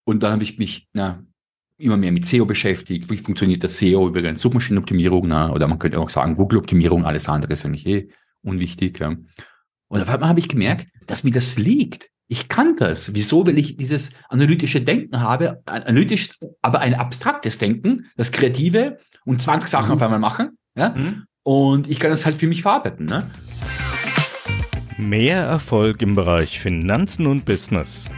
Und dann habe ich mich immer mehr mit SEO beschäftigt. Wie funktioniert das SEO über eine Suchmaschinenoptimierung? Oder man könnte auch sagen Google-Optimierung, alles andere ist eigentlich unwichtig. Ja. Und auf einmal habe ich gemerkt, dass mir das liegt. Ich kann das. Wieso? Weil ich dieses analytische Denken habe, analytisch, aber ein abstraktes Denken, das Kreative und 20 Sachen auf einmal machen. Ja? Und ich kann das halt für mich verarbeiten. Ne? Mehr Erfolg im Bereich Finanzen und Business.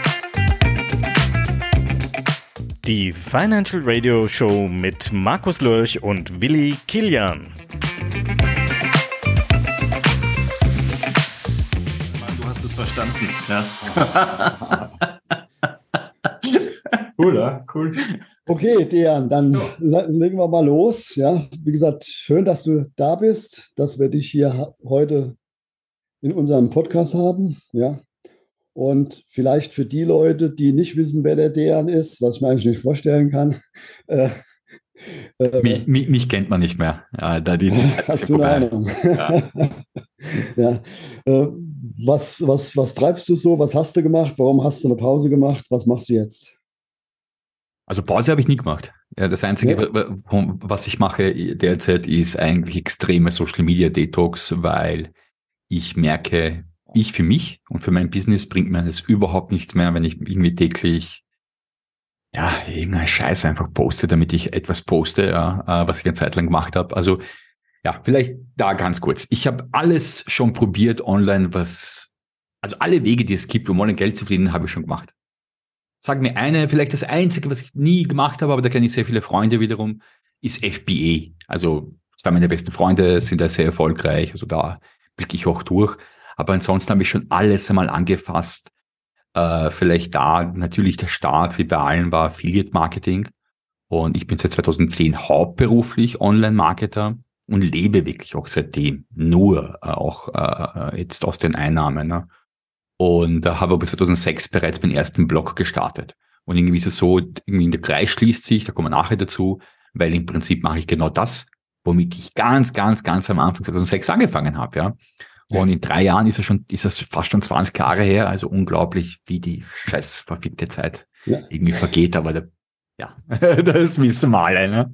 Die Financial Radio Show mit Markus Lörch und Willi Kilian. Du hast es verstanden. Ja. Cool, ja? Cool. Okay, Dejan, dann legen wir mal los. Ja, wie gesagt, schön, dass du da bist, dass wir dich hier heute in unserem Podcast haben. Ja. Und vielleicht für die Leute, die nicht wissen, wer der Dejan ist, was ich mir eigentlich nicht vorstellen kann. Mich kennt man nicht mehr. Ja, da die Zeit hast du eine Ahnung? Ja. Ja. Was treibst du so? Was hast du gemacht? Warum hast du eine Pause gemacht? Was machst du jetzt? Also Pause habe ich nie gemacht. Ja, das Einzige, was ich mache derzeit, ist eigentlich extreme Social Media Detox, weil ich merke, ich für mich und für mein Business bringt mir das überhaupt nichts mehr, wenn ich irgendwie täglich irgendeinen Scheiß einfach poste, damit ich etwas poste, was ich eine Zeit lang gemacht habe. Also vielleicht da ganz kurz. Ich habe alles schon probiert online, also alle Wege, die es gibt, um online Geld zu verdienen, habe ich schon gemacht. Sag mir vielleicht das Einzige, was ich nie gemacht habe, aber da kenne ich sehr viele Freunde wiederum, ist FBA. Also 2 meiner besten Freunde sind da sehr erfolgreich, also da blicke ich auch durch. Aber ansonsten habe ich schon alles einmal angefasst. Vielleicht da natürlich der Start, wie bei allen, war Affiliate Marketing. Und ich bin seit 2010 hauptberuflich Online-Marketer und lebe wirklich auch seitdem nur jetzt aus den Einnahmen. Ne? Und habe aber 2006 bereits meinen ersten Blog gestartet. Und irgendwie ist es so, irgendwie der Kreis schließt sich, da kommen wir nachher dazu, weil im Prinzip mache ich genau das, womit ich ganz, ganz, ganz am Anfang 2006 angefangen habe, ja. Und in 3 Jahren ist es fast schon 20 Jahre her, also unglaublich, wie die scheiß verfickte Zeit irgendwie vergeht, aber das wissen wir alle, ne?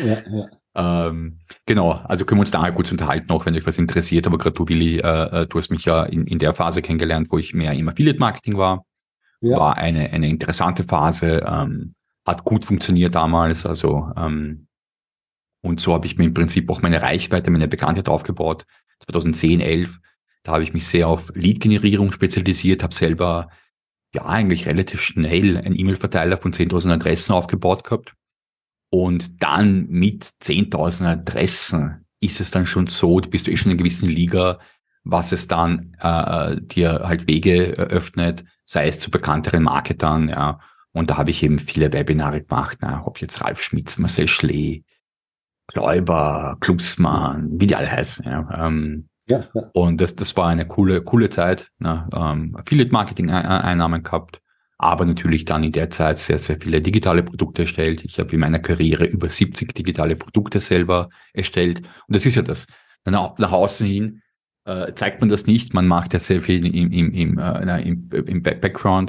Genau, also können wir uns nachher kurz unterhalten, auch wenn euch was interessiert, aber gerade du, Willi, du hast mich ja in der Phase kennengelernt, wo ich mehr im Affiliate-Marketing war. Ja. War eine interessante Phase, hat gut funktioniert damals, also und so habe ich mir im Prinzip auch meine Reichweite, meine Bekanntheit aufgebaut. 2010, 11, da habe ich mich sehr auf Lead-Generierung spezialisiert, habe selber eigentlich relativ schnell einen E-Mail-Verteiler von 10.000 Adressen aufgebaut gehabt. Und dann mit 10.000 Adressen ist es dann schon so, du bist schon in einer gewissen Liga, was es dann dir halt Wege eröffnet, sei es zu bekannteren Marketern. Ja. Und da habe ich eben viele Webinare gemacht, ob jetzt Ralf Schmitz, Marcel Schlee, Gläuber, Klubsmann, wie die alle heißen. Ja. Und das war eine coole Zeit. Affiliate-Marketing-Einnahmen gehabt, aber natürlich dann in der Zeit sehr, sehr viele digitale Produkte erstellt. Ich habe in meiner Karriere über 70 digitale Produkte selber erstellt. Und das ist ja das. Nach außen hin zeigt man das nicht. Man macht ja sehr viel im Background.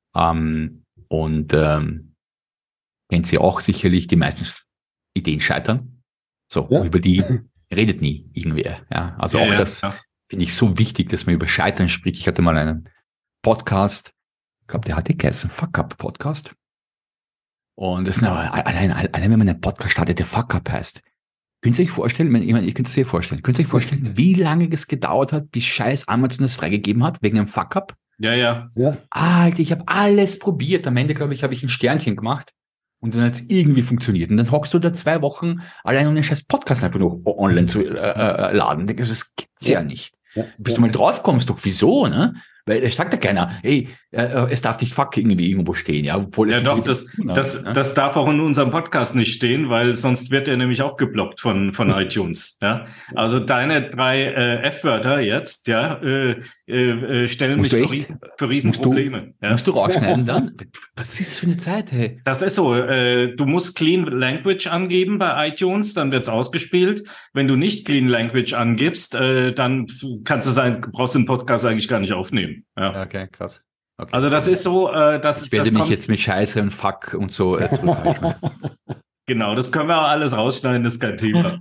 Kennt Sie auch sicherlich, die meisten Ideen scheitern. So, über die redet nie irgendwer. Ja, also das finde ich so wichtig, dass man über Scheitern spricht. Ich hatte mal einen Podcast, ich glaube, der hatte geheißen Fuck-Up-Podcast. Und das ist allein wenn man einen Podcast startet, der Fuck-Up heißt. Könnt ihr euch vorstellen, ihr könnt es sich vorstellen, wie lange es gedauert hat, bis scheiß Amazon das freigegeben hat, wegen einem Fuck-Up? Ja. Alter, ich habe alles probiert. Am Ende, glaube ich, habe ich ein Sternchen gemacht. Und dann hat es irgendwie funktioniert. Und dann hockst du da 2 Wochen allein, um den scheiß Podcast einfach nur online zu laden. Das gibt's ja nicht. Bis du mal drauf kommst, doch wieso, ne? Weil es sagt ja keiner, hey, es darf nicht fuck irgendwie irgendwo stehen, ja. Obwohl es das darf auch in unserem Podcast nicht stehen, weil sonst wird er nämlich auch geblockt von iTunes, ja. Also deine 3 F-Wörter jetzt, stellen mich für Riesenprobleme. Musst du rausschneiden dann? Was ist das für eine Zeit, hey? Das ist so, du musst Clean Language angeben bei iTunes, dann wird's ausgespielt. Wenn du nicht Clean Language angibst, dann brauchst du den Podcast eigentlich gar nicht aufnehmen. Ja. Okay, krass. Okay. Also das ist so, ich werde mich jetzt mit Scheiße und Fuck und so zurückhalten. Genau, das können wir auch alles rausschneiden, das ist kein Thema.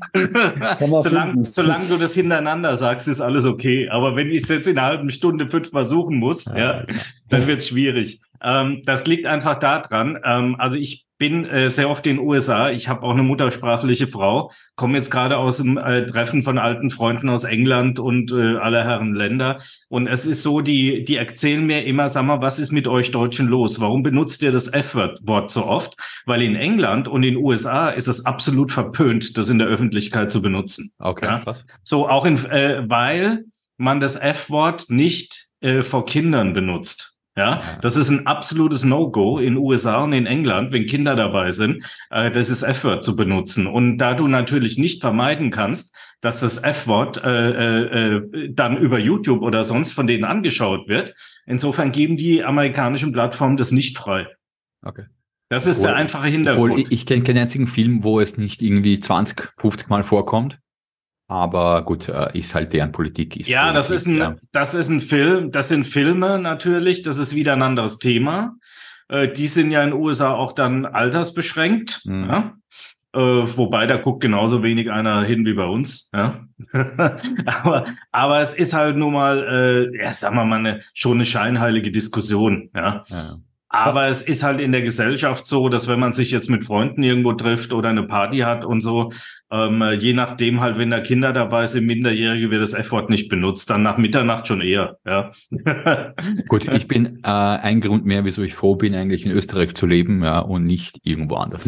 solange du das hintereinander sagst, ist alles okay. Aber wenn ich es jetzt in einer halben Stunde 5-mal suchen muss, genau. dann wird es schwierig. Das liegt einfach daran, also ich bin sehr oft in den USA. Ich habe auch eine muttersprachliche Frau, komme jetzt gerade aus dem Treffen von alten Freunden aus England und aller Herren Länder. Und es ist so, die erzählen mir immer, sag mal, was ist mit euch Deutschen los? Warum benutzt ihr das F-Wort so oft? Weil in England und in den USA ist es absolut verpönt, das in der Öffentlichkeit zu benutzen. Okay, krass. So auch weil man das F-Wort nicht vor Kindern benutzt. Ja, das ist ein absolutes No-Go in USA und in England, wenn Kinder dabei sind, das F-Wort zu benutzen. Und da du natürlich nicht vermeiden kannst, dass das F-Wort dann über YouTube oder sonst von denen angeschaut wird, insofern geben die amerikanischen Plattformen das nicht frei. Okay. Das ist der einfache Hintergrund. Obwohl, ich kenne keinen einzigen Film, wo es nicht irgendwie 20, 50 Mal vorkommt. Aber gut, ist halt deren Politik. Das ist ein Film, das sind Filme natürlich, das ist wieder ein anderes Thema. Die sind ja in den USA auch dann altersbeschränkt, ja? Wobei da guckt genauso wenig einer hin wie bei uns. Ja? aber es ist halt nun mal, sagen wir mal, schon eine scheinheilige Diskussion. Ja? Ja. Aber es ist halt in der Gesellschaft so, dass wenn man sich jetzt mit Freunden irgendwo trifft oder eine Party hat und so, je nachdem halt, wenn da Kinder dabei sind, Minderjährige, wird das F-Wort nicht benutzt, dann nach Mitternacht schon eher. Ja. Gut, ich bin ein Grund mehr, wieso ich froh bin, eigentlich in Österreich zu leben, ja, und nicht irgendwo anders.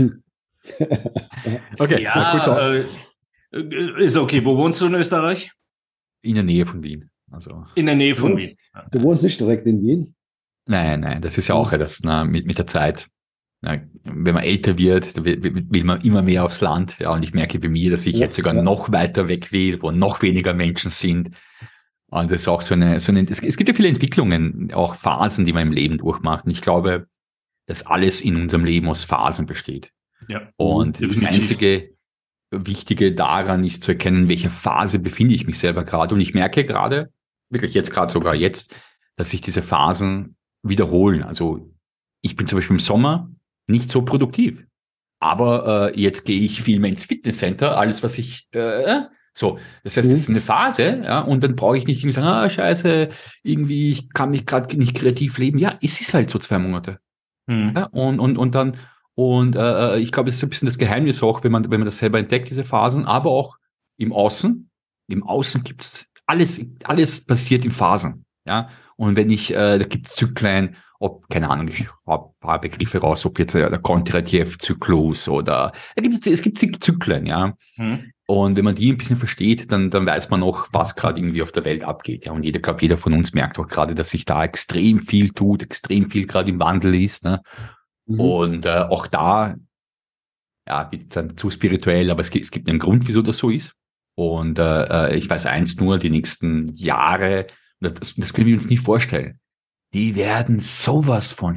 Okay, ja, ist okay. Wo wohnst du in Österreich? In der Nähe von Wien. Also in der Nähe von Wien. Du wohnst nicht direkt in Wien? Nein, das ist ja auch das mit der Zeit. Wenn man älter wird, will man immer mehr aufs Land. Ja, und ich merke bei mir, dass ich jetzt sogar noch weiter weg will, wo noch weniger Menschen sind. Und das ist auch es gibt ja viele Entwicklungen, auch Phasen, die man im Leben durchmacht. Und ich glaube, dass alles in unserem Leben aus Phasen besteht. Ja, und definitiv. Das einzige Wichtige daran ist zu erkennen, in welcher Phase befinde ich mich selber gerade. Und ich merke gerade, wirklich sogar jetzt, dass sich diese Phasen wiederholen. Also ich bin zum Beispiel im Sommer nicht so produktiv. Aber jetzt gehe ich viel mehr ins Fitnesscenter, alles was ich so. Das heißt, das ist eine Phase, ja, und dann brauche ich nicht irgendwie sagen, scheiße, irgendwie, ich kann mich gerade nicht kreativ leben. Ja, es ist halt so 2 Monate. Ja, und dann, ich glaube, es ist ein bisschen das Geheimnis auch, wenn man das selber entdeckt, diese Phasen, aber auch im Außen. Im Außen gibt's alles passiert in Phasen. Ja, und wenn da gibt's Zyklen, keine Ahnung, ich habe ein paar Begriffe raus, ob jetzt der Kondratiev-Zyklus oder es gibt Zyklen, ja. Und wenn man die ein bisschen versteht, dann weiß man auch, was gerade irgendwie auf der Welt abgeht. Ja, und jeder von uns merkt auch gerade, dass sich da extrem viel tut, extrem viel gerade im Wandel ist. Ne? Und auch da, ja, wird es dann zu spirituell, aber es gibt einen Grund, wieso das so ist. Und ich weiß eins nur, die nächsten Jahre, das können wir uns nie vorstellen. Die werden sowas von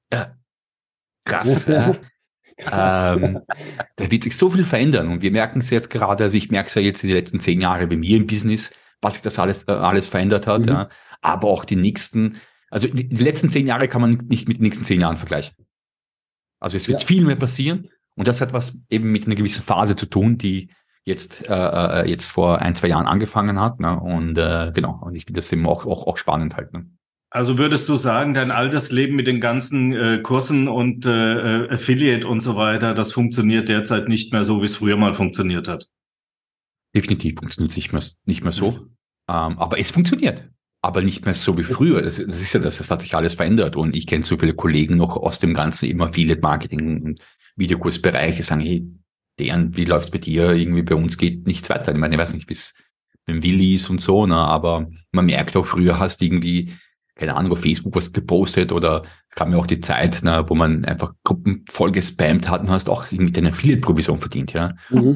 krass. Da wird sich so viel verändern und wir merken es jetzt gerade, also ich merke es ja jetzt in den letzten 10 Jahren bei mir im Business, was sich das alles verändert hat, ja. Aber auch die letzten 10 Jahre kann man nicht mit den nächsten 10 Jahren vergleichen. Also es wird viel mehr passieren und das hat was eben mit einer gewissen Phase zu tun, die jetzt vor 1-2 Jahren angefangen hat, ne? Und genau, und ich finde das eben auch spannend halt, ne? Also würdest du sagen, dein altes Leben mit den ganzen Kursen und Affiliate und so weiter, das funktioniert derzeit nicht mehr so, wie es früher mal funktioniert hat? Definitiv funktioniert es nicht mehr so. Aber es funktioniert. Aber nicht mehr so wie früher. Das ist ja das hat sich alles verändert. Und ich kenne so viele Kollegen noch aus dem ganzen immer Affiliate Marketing und Videokursbereiche, sagen, hey, wie läuft's bei dir? Irgendwie bei uns geht nichts weiter. Ich meine, ich weiß nicht, bis mit Willis und so, ne? Aber man merkt auch, früher hast du irgendwie, keine Ahnung, auf Facebook was gepostet oder kam mir auch die Zeit, ne, wo man einfach Gruppen voll gespammt hat und hast auch mit einer Affiliate-Provision verdient, ja.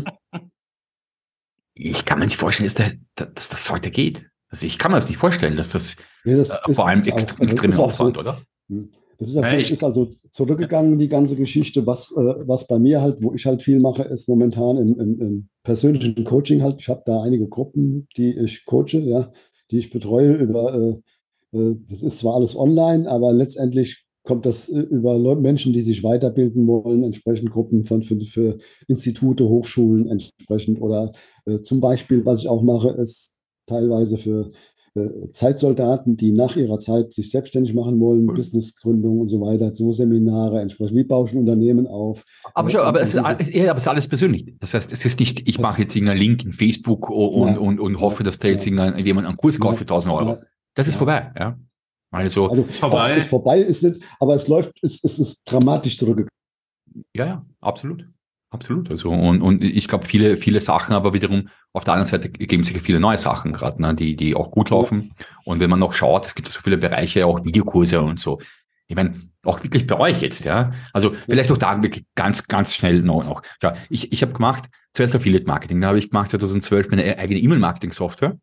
Ich kann mir nicht vorstellen, dass das heute geht. Also ich kann mir das nicht vorstellen, dass das vor allem extremer Aufwand, oder? Das ist also zurückgegangen, die ganze Geschichte, was bei mir halt, wo ich halt viel mache, ist momentan im persönlichen Coaching halt. Ich habe da einige Gruppen, die ich coache, ja, die ich betreue über Das ist zwar alles online, aber letztendlich kommt das über Menschen, die sich weiterbilden wollen, entsprechend Gruppen für Institute, Hochschulen entsprechend oder zum Beispiel, was ich auch mache, ist teilweise für Zeitsoldaten, die nach ihrer Zeit sich selbstständig machen wollen, Businessgründung und so weiter, so Seminare entsprechend. Wie baue ich ein Unternehmen auf? Aber es ist alles persönlich. Das heißt, es ist nicht, ich mache jetzt irgendeinen Link in Facebook und hoffe, dass da jetzt jemand einen Kurs kauft für 1.000 Euro. Das ist vorbei, ja. Also ist vorbei. Ist vorbei, ist nicht, aber es läuft, es ist dramatisch zurückgegangen. Ja, absolut. Absolut. Also, und ich glaube, viele Sachen, aber wiederum auf der anderen Seite geben sich ja viele neue Sachen gerade, ne, die auch gut laufen. Und wenn man noch schaut, es gibt so viele Bereiche, auch Videokurse und so. Ich meine, auch wirklich bei euch jetzt, ja. Also vielleicht auch da wirklich ganz, ganz schnell noch. Ja, ich habe gemacht, zuerst Affiliate Marketing, da habe ich gemacht 2012 meine eigene E-Mail-Marketing-Software.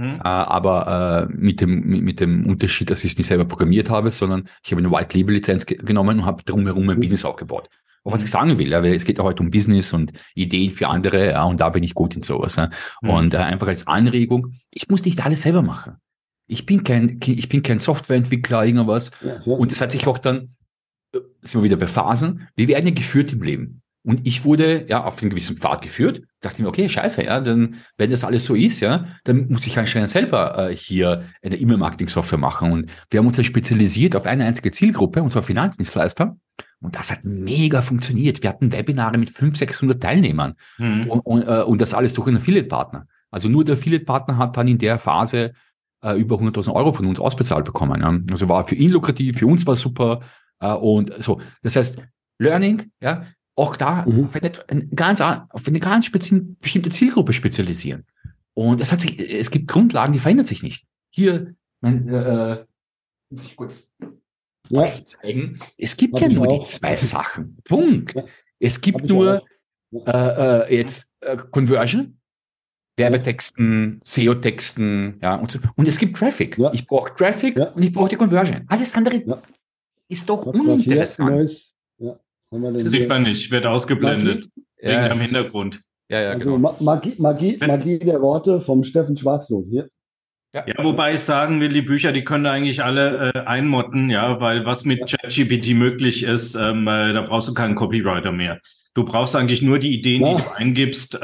Aber mit dem Unterschied, dass ich es nicht selber programmiert habe, sondern ich habe eine White-Label-Lizenz genommen und habe drumherum ein Business aufgebaut. Aber was ich sagen will, weil es geht ja heute um Business und Ideen für andere, ja, und da bin ich gut in sowas. Ja. Und einfach als Anregung, ich muss nicht alles selber machen. Ich bin kein Softwareentwickler, irgendwas. Und das hat sich auch dann, sind wir wieder bei Phasen, wir werden ja geführt im Leben. Und ich wurde ja auf einen gewissen Pfad geführt, dachte mir, okay, scheiße, ja, dann, wenn das alles so ist, ja, dann muss ich anscheinend selber hier eine E-Mail-Marketing-Software machen. Und wir haben uns dann spezialisiert auf eine einzige Zielgruppe, und zwar Finanzdienstleister. Und das hat mega funktioniert. Wir hatten Webinare mit 500, 600 Teilnehmern und das alles durch einen Affiliate-Partner. Also nur der Affiliate-Partner hat dann in der Phase über 100.000 Euro von uns ausbezahlt bekommen. Ja. Also war für ihn lukrativ, für uns war super und so. Das heißt, Learning, ja, auch da auf eine ganz bestimmte Zielgruppe spezialisieren. Und es gibt Grundlagen, die verändern sich nicht. Hier, muss ich kurz zeigen. Es gibt ja nur die zwei Sachen. Punkt. Ja. Es gibt nur jetzt Conversion, Werbetexten, SEO-Texten, ja, und so. Und es gibt Traffic. Ja. Ich brauche Traffic und ich brauche die Conversion. Alles andere ist doch uninteressant. Das sieht man nicht, wird ausgeblendet. Wegen am Hintergrund. Ja, also genau. Magie der Worte vom Steffen Schwarzlos hier. Ja, wobei ich sagen will, die Bücher, die können eigentlich alle einmotten, ja, weil was mit ChatGPT möglich ist, da brauchst du keinen Copywriter mehr. Du brauchst eigentlich nur die Ideen, die du eingibst.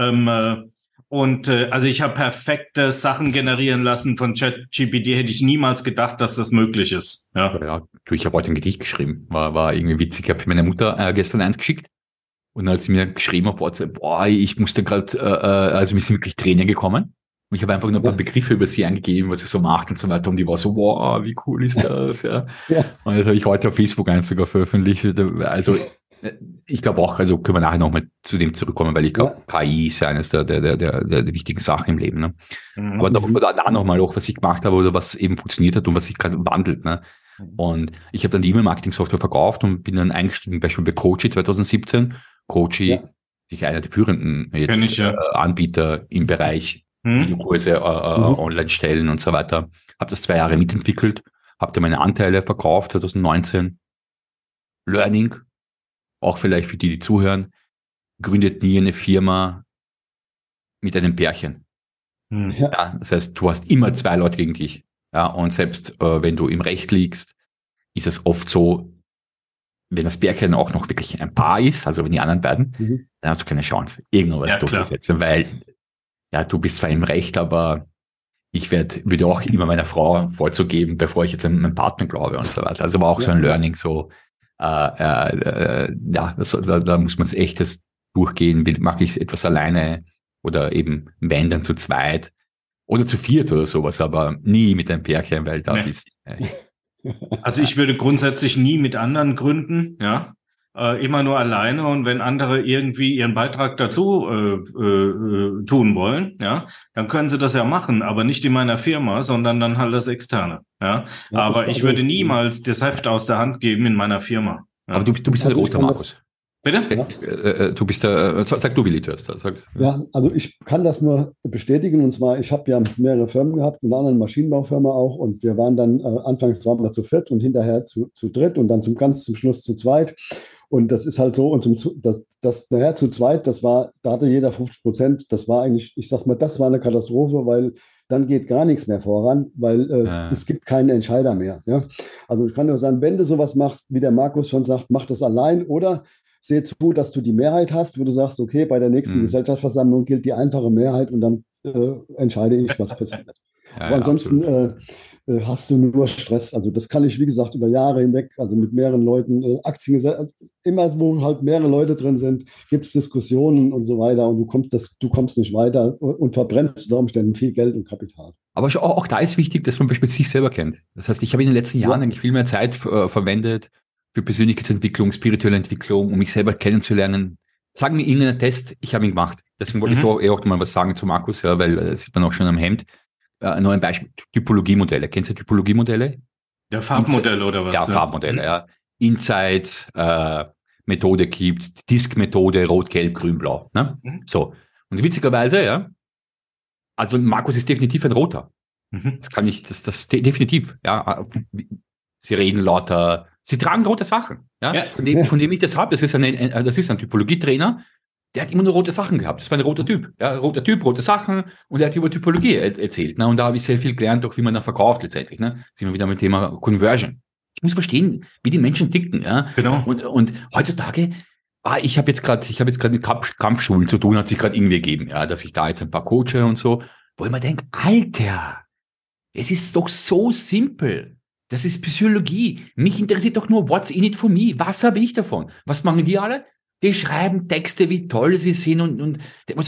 Also ich habe perfekte Sachen generieren lassen von ChatGPT, hätte ich niemals gedacht, dass das möglich ist. Ja, ich habe heute ein Gedicht geschrieben, war irgendwie witzig. Ich habe meiner Mutter gestern eins geschickt und dann hat sie mir geschrieben auf WhatsApp, ich musste gerade, also mir sind wirklich Tränen gekommen. Und ich habe einfach nur ein paar Begriffe über sie eingegeben, was sie so macht und so weiter. Und die war so, wow, wie cool ist das, ja. Und das habe ich heute auf Facebook sogar veröffentlicht. Also ich glaube auch, also können wir nachher nochmal zu dem zurückkommen, weil ich glaube, KI ist ja eines der wichtigen Sachen im Leben. Ne? Aber da nochmal auch, was ich gemacht habe oder was eben funktioniert hat und was sich gerade wandelt. Ne? Und ich habe dann die E-Mail-Marketing-Software verkauft und bin dann eingestiegen, beispielsweise bei Coachy 2017. Coachy, ist einer der führenden Anbieter im Bereich Videokurse online stellen und so weiter. Habe das 2 Jahre mitentwickelt, habe dann meine Anteile verkauft 2019. Learning, auch vielleicht für die zuhören, gründet nie eine Firma mit einem Pärchen. Ja, das heißt, du hast immer 2 Leute gegen dich. Ja, und selbst wenn du im Recht liegst, ist es oft so, wenn das Pärchen auch noch wirklich ein Paar ist, also wenn die anderen beiden, dann hast du keine Chance, irgendwas durchzusetzen, weil du bist zwar im Recht, aber ich würde auch immer meiner Frau vorzugeben, bevor ich jetzt an meinen Partner glaube und so weiter. Also war auch so ein Learning, so da muss man es echt durchgehen. Mache ich etwas alleine oder eben wenn dann zu zweit oder zu viert oder sowas, aber nie mit einem Pärchen, weil da bist. Also ich würde grundsätzlich nie mit anderen gründen, ja. Immer nur alleine und wenn andere irgendwie ihren Beitrag dazu tun wollen, ja, dann können sie das ja machen, aber nicht in meiner Firma, sondern dann halt das Externe, ja. Aber ich würde niemals das Heft aus der Hand geben in meiner Firma. Ja. Aber du bist ein roter Markus. Bitte? Du bist sag du, Willi, zuerst. Ja, also ich kann das nur bestätigen und zwar, ich habe ja mehrere Firmen gehabt, eine andere Maschinenbaufirma auch und wir waren dann, anfangs waren wir zu 4 und hinterher zu 3 und dann zum Schluss zu 2. Und das ist halt so, und nachher zu 2, da hatte jeder 50%, das war eigentlich, ich sag mal, das war eine Katastrophe, weil dann geht gar nichts mehr voran, weil es gibt keinen Entscheider mehr. Ja? Also ich kann nur sagen, wenn du sowas machst, wie der Markus schon sagt, mach das allein oder sehe zu, dass du die Mehrheit hast, wo du sagst, okay, bei der nächsten Gesellschaftsversammlung gilt die einfache Mehrheit und dann entscheide ich, was passiert. Ja, aber ansonsten hast du nur Stress. Also das kann ich, wie gesagt, über Jahre hinweg, also mit mehreren Leuten, Aktien, immer wo halt mehrere Leute drin sind, gibt es Diskussionen und so weiter und du kommst nicht weiter und verbrennst unter Umständen viel Geld und Kapital. Aber auch da ist wichtig, dass man beispielsweise sich selber kennt. Das heißt, ich habe in den letzten Jahren eigentlich viel mehr Zeit verwendet für Persönlichkeitsentwicklung, spirituelle Entwicklung, um mich selber kennenzulernen. Sagen wir irgendeinen Test, ich habe ihn gemacht. Deswegen wollte ich auch mal was sagen zu Markus, ja, weil sieht man auch schon am Hemd. Nur ein Beispiel, Typologiemodelle. Kennst du Typologiemodelle? Ja, Farbmodelle oder was? Ja, Farbmodelle, ja. Insights, Methode gibt, Disk-Methode, Rot, Gelb, Grün, Blau. Ne? So. Und witzigerweise, ja, also Markus ist definitiv ein Roter. Das kann ich, das definitiv, ja. Sie reden lauter, sie tragen rote Sachen, ja. Von dem ich das habe. Das ist ein Typologietrainer, der hat immer nur rote Sachen gehabt. Das war ein roter Typ. Ja, roter Typ, rote Sachen. Und er hat über Typologie erzählt. Ne? Und da habe ich sehr viel gelernt, auch wie man dann verkauft letztendlich. Ne? Sind wir wieder mit dem Thema Conversion. Ich muss verstehen, wie die Menschen ticken. Ja? Genau. Und heutzutage, ich habe jetzt gerade mit Kampfschulen zu tun, hat sich gerade irgendwie gegeben, ja, dass ich da jetzt ein paar coache und so. Wo ich mir denke, Alter, es ist doch so simpel. Das ist Psychologie. Mich interessiert doch nur, what's in it for me? Was habe ich davon? Was machen die alle? Die schreiben Texte, wie toll sie sind und wir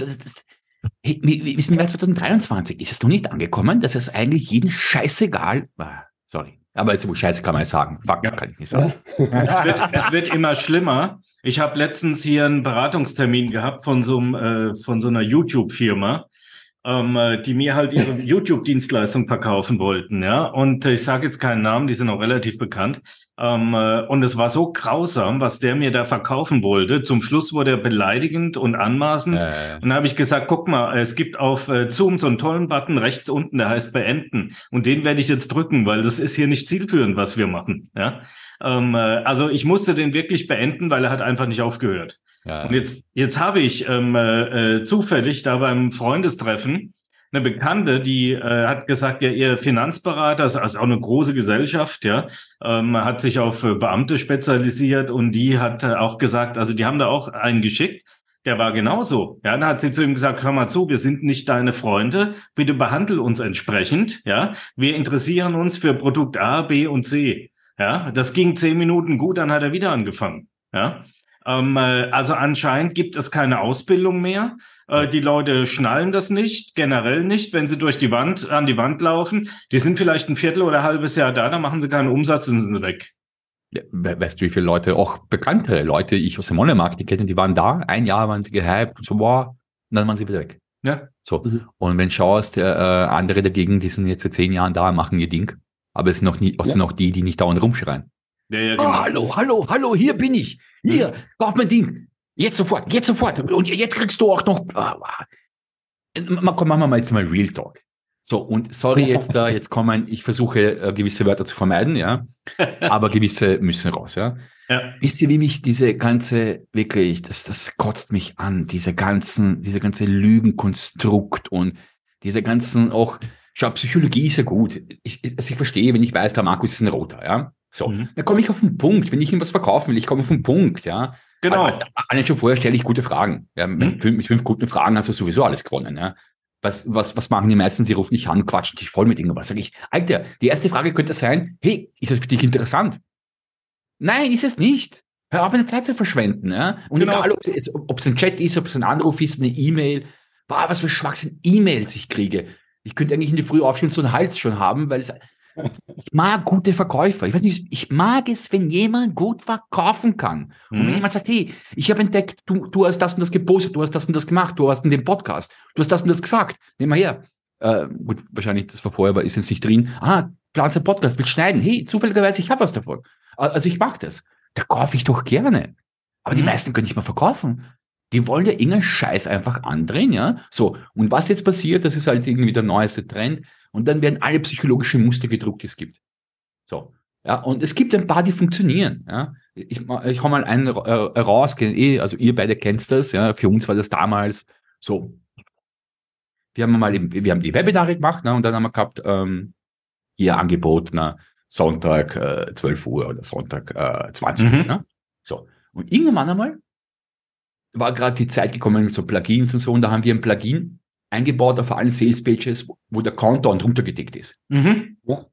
sind im Jahr 2023. Ist es noch nicht angekommen, dass es eigentlich jeden scheißegal war? Sorry. Aber ist wohl scheiße, kann man ja sagen. Fuck, kann ich nicht sagen. Es wird immer schlimmer. Ich habe letztens hier einen Beratungstermin gehabt von so einer YouTube-Firma, die mir halt ihre YouTube-Dienstleistung verkaufen wollten, ja. Und ich sage jetzt keinen Namen, die sind auch relativ bekannt. Und es war so grausam, was der mir da verkaufen wollte. Zum Schluss wurde er beleidigend und anmaßend. Und da habe ich gesagt, guck mal, es gibt auf Zoom so einen tollen Button rechts unten, der heißt Beenden. Und den werde ich jetzt drücken, weil das ist hier nicht zielführend, was wir machen, ja. Also ich musste den wirklich beenden, weil er hat einfach nicht aufgehört. Ja. Und jetzt habe ich zufällig da beim Freundestreffen eine Bekannte, die hat gesagt, ja, ihr Finanzberater, also auch eine große Gesellschaft, ja, hat sich auf Beamte spezialisiert und die hat auch gesagt, also die haben da auch einen geschickt, der war genauso. Ja, dann hat sie zu ihm gesagt, hör mal zu, wir sind nicht deine Freunde, bitte behandle uns entsprechend, ja, wir interessieren uns für Produkt A, B und C. Ja, das ging 10 Minuten gut, dann hat er wieder angefangen. Ja, also anscheinend gibt es keine Ausbildung mehr. Die Leute schnallen das nicht, generell nicht, wenn sie an die Wand laufen. Die sind vielleicht ein Viertel oder ein halbes Jahr da, dann machen sie keinen Umsatz, dann sind sie weg. Ja, weißt du, wie viele Leute, auch bekanntere Leute, ich aus dem Online-Marketing kenne, die waren da, ein Jahr waren sie gehypt und so, wow, und dann waren sie wieder weg. Ja. So. Und wenn du schaust, andere dagegen, die sind jetzt seit 10 Jahren da, machen ihr Ding. Aber es sind auch die nicht dauernd rumschreien. Ja, genau. Hallo, hier bin ich. Hier, kauf mein Ding. Jetzt sofort. Und jetzt kriegst du auch noch. Machen wir mal jetzt mal Real Talk. So, und sorry jetzt kommen, ich versuche gewisse Wörter zu vermeiden, ja. Aber gewisse müssen raus, ja. Wisst ihr, wie mich diese ganze, wirklich, das kotzt mich an, diese ganze Lügenkonstrukt und diese ganzen auch. Schau, Psychologie ist ja gut. Ich verstehe, wenn ich weiß, der Markus ist ein Roter, ja. So. Dann komme ich auf den Punkt. Wenn ich ihm was verkaufen will, ich komme auf den Punkt, ja. Genau. Allein schon vorher stelle ich gute Fragen. Ja, mit 5 guten Fragen hast du sowieso alles gewonnen, ja. Was machen die meisten? Sie rufen dich an, quatschen dich voll mit irgendwas. Sag ich, Alter, die erste Frage könnte sein, hey, ist das für dich interessant? Nein, ist es nicht. Hör auf, meine Zeit zu verschwenden, ja. Und egal, ob es ein Chat ist, ob es ein Anruf ist, eine E-Mail. Wow, was für Schwachsinn E-Mails ich kriege. Ich könnte eigentlich in die Früh aufstehen und so einen Hals schon haben, weil ich mag gute Verkäufer. Ich weiß nicht, ich mag es, wenn jemand gut verkaufen kann. Und wenn jemand sagt, hey, ich habe entdeckt, du hast das und das gepostet, du hast das und das gemacht, du hast in dem Podcast, du hast das und das gesagt. Nimm mal her. Gut, wahrscheinlich, das war vorher, aber ist jetzt nicht drin. Planst einen Podcast, willst schneiden. Hey, zufälligerweise, ich habe was davon. Also ich mag das. Da kaufe ich doch gerne. Aber die meisten können nicht mal verkaufen. Die wollen ja irgendeinen Scheiß einfach andrehen, ja. So, und was jetzt passiert, das ist halt irgendwie der neueste Trend. Und dann werden alle psychologischen Muster gedruckt, die es gibt. So, ja, und es gibt ein paar, die funktionieren, ja. Ich hau mal einen raus, also ihr beide kennt das, ja. Für uns war das damals so, wir haben die Webinare gemacht, ne, und dann haben wir gehabt, ihr Angebot, ne, Sonntag 12 Uhr oder Sonntag 20 Uhr. Ne? So. Und irgendwann einmal war gerade die Zeit gekommen mit so Plugins und so, und da haben wir ein Plugin eingebaut auf allen Sales-Pages, wo der Countdown drunter gedeckt ist. Ja.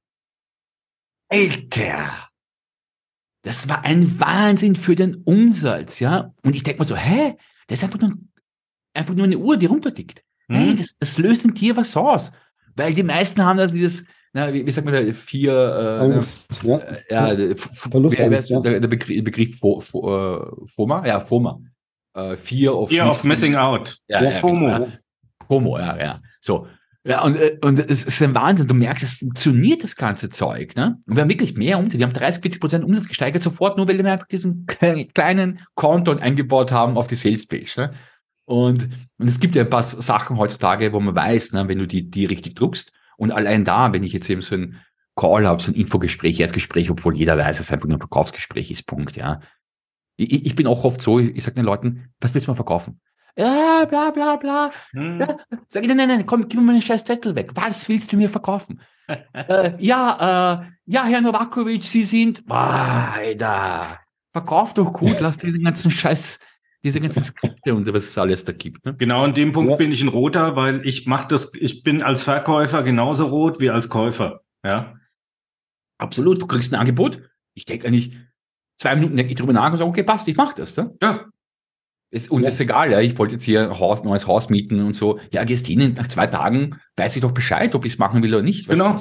Alter! Das war ein Wahnsinn für den Umsatz, ja. Und ich denke mir so, das ist einfach nur eine Uhr, die runtertickt. Hey, das löst in dir was aus. Weil die meisten haben das dieses, wie sagt man da, Angst, Verlustangst, der Begriff FOMA? Ja, FOMA. Fear of Missing Out. FOMO. FOMO, ja. So. Ja, und es ist ein Wahnsinn. Du merkst, es funktioniert, das ganze Zeug, ne? Und wir haben wirklich mehr Umsatz. Wir haben 30-40% Umsatz gesteigert sofort, nur weil wir einfach diesen kleinen Countdown eingebaut haben auf die Sales-Page, ne? Und es gibt ja ein paar Sachen heutzutage, wo man weiß, ne, wenn du die richtig druckst. Und allein da, wenn ich jetzt eben so ein Call habe, so ein Infogespräch, Erstgespräch, obwohl jeder weiß, dass es einfach nur ein Verkaufsgespräch ist, Punkt, ja. Ich bin auch oft so, ich sage den Leuten, was willst du mal verkaufen? Ja, bla, bla, bla. Ja, sag ich, nein, komm, gib mir meinen scheiß Zettel weg. Was willst du mir verkaufen? Herr Novakovic, Sie sind, Alter, verkauf doch gut, lass diesen ganzen Scheiß, diese ganzen Skripte und was es alles da gibt. Ne? Genau, an dem Punkt bin ich ein Roter, weil ich bin als Verkäufer genauso rot wie als Käufer. Ja. Absolut, du kriegst ein Angebot. Ich denke eigentlich, 2 Minuten denke ich drüber nach und sage, okay, passt, ich mache das. Ne? Ja. Und das ist egal, ja, ich wollte jetzt hier ein neues Haus mieten und so. Ja, gehst hin, nach 2 Tagen weiß ich doch Bescheid, ob ich es machen will oder nicht. Genau.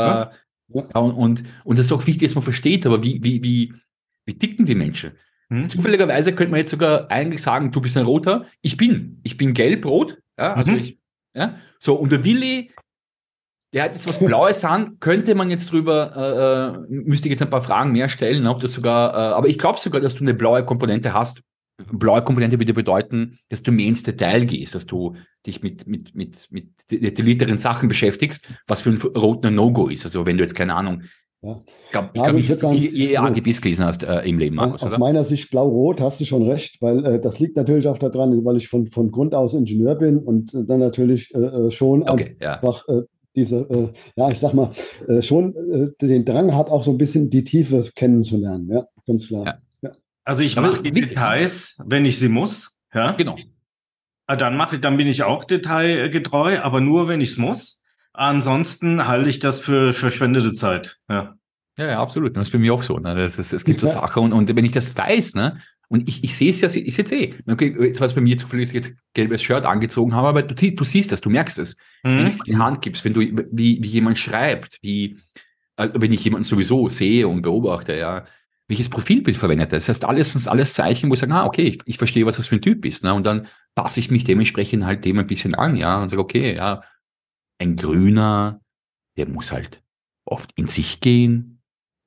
Und das ist auch wichtig, dass man versteht, aber wie ticken die Menschen? Zufälligerweise könnte man jetzt sogar eigentlich sagen, du bist ein Roter, ich bin gelb-rot, ja, also so, und der Willi, der hat jetzt was Blaues an, könnte man jetzt drüber, müsste ich jetzt ein paar Fragen mehr stellen, ob das sogar, aber ich glaube sogar, dass du eine blaue Komponente hast. Blaue Komponente würde bedeuten, dass du mehr ins Detail gehst, dass du dich mit detaillierteren Sachen beschäftigst, was für ein Roten ein No-Go ist. Also wenn du jetzt, keine Ahnung, ich glaube nicht, dass du AGBs gelesen hast im Leben, Markus, aus meiner Sicht blau-rot hast du schon recht, weil das liegt natürlich auch daran, weil ich von Grund aus Ingenieur bin und dann natürlich schon einfach diese, ich sag mal, schon den Drang habe, auch so ein bisschen die Tiefe kennenzulernen, ja, ganz klar. Ja. Also ich mache die Details, wenn ich sie muss, ja. Genau. Dann bin ich auch detailgetreu, aber nur, wenn ich es muss. Ansonsten halte ich das für verschwendete Zeit, ja. Ja, absolut. Das ist bei mir auch so. Ne? Es gibt so Sachen und wenn ich das weiß, ne, und ich sehe es ja, ich sehe es eh. Okay, jetzt war es bei mir zufällig, dass ich jetzt gelbes Shirt angezogen habe, aber du siehst das, du merkst es. Wenn du die Hand gibst, wenn du, wie jemand schreibt, wenn ich jemanden sowieso sehe und beobachte, ja, welches Profilbild verwendet er. Das heißt, alles Zeichen, wo ich sage, okay, ich verstehe, was das für ein Typ ist. Ne? Und dann passe ich mich dementsprechend halt dem ein bisschen an, ja, und sage, okay, ja, ein Grüner, der muss halt oft in sich gehen,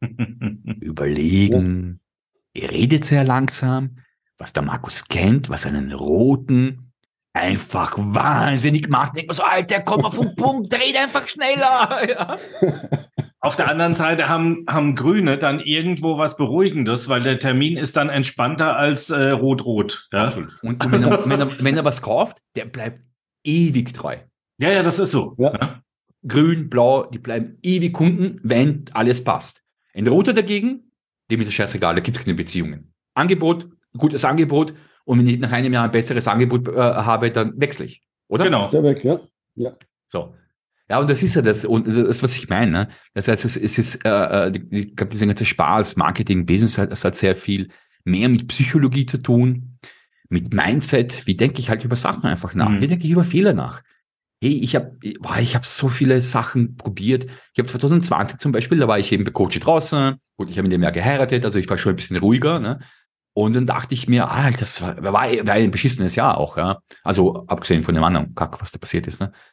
überlegen, er redet sehr langsam, was der Markus kennt, was einen Roten einfach wahnsinnig macht. Denkt man so, Alter, komm auf den Punkt, red einfach schneller. Ja. Auf der anderen Seite haben Grüne dann irgendwo was Beruhigendes, weil der Termin ist dann entspannter als Rot-Rot. Ja? Und wenn er was kauft, der bleibt ewig treu. Ja, das ist so. Ja. Grün, Blau, die bleiben ewig Kunden, wenn alles passt. Ein Roter dagegen, dem ist es scheißegal, da gibt es keine Beziehungen. Angebot, gutes Angebot, und wenn ich nach einem Jahr ein besseres Angebot habe, dann wechsle ich, oder? Genau. Ist der weg, ja. So. Ja, und das ist ja das, und das, was ich meine. Ne? Das heißt, es ist, ich glaube, dieser ganze Spaß, Marketing, Business, das hat sehr viel mehr mit Psychologie zu tun, mit Mindset. Wie denke ich halt über Sachen einfach nach? Wie denke ich über Fehler nach? Hey, ich habe so viele Sachen probiert. Ich habe 2020 zum Beispiel, da war ich eben bei Coach draußen. Gut, ich habe in dem Jahr geheiratet, also ich war schon ein bisschen ruhiger. Ne? Und dann dachte ich mir, das war ein beschissenes Jahr auch. Ja? Also abgesehen von dem anderen Kack, was da passiert ist. Ne?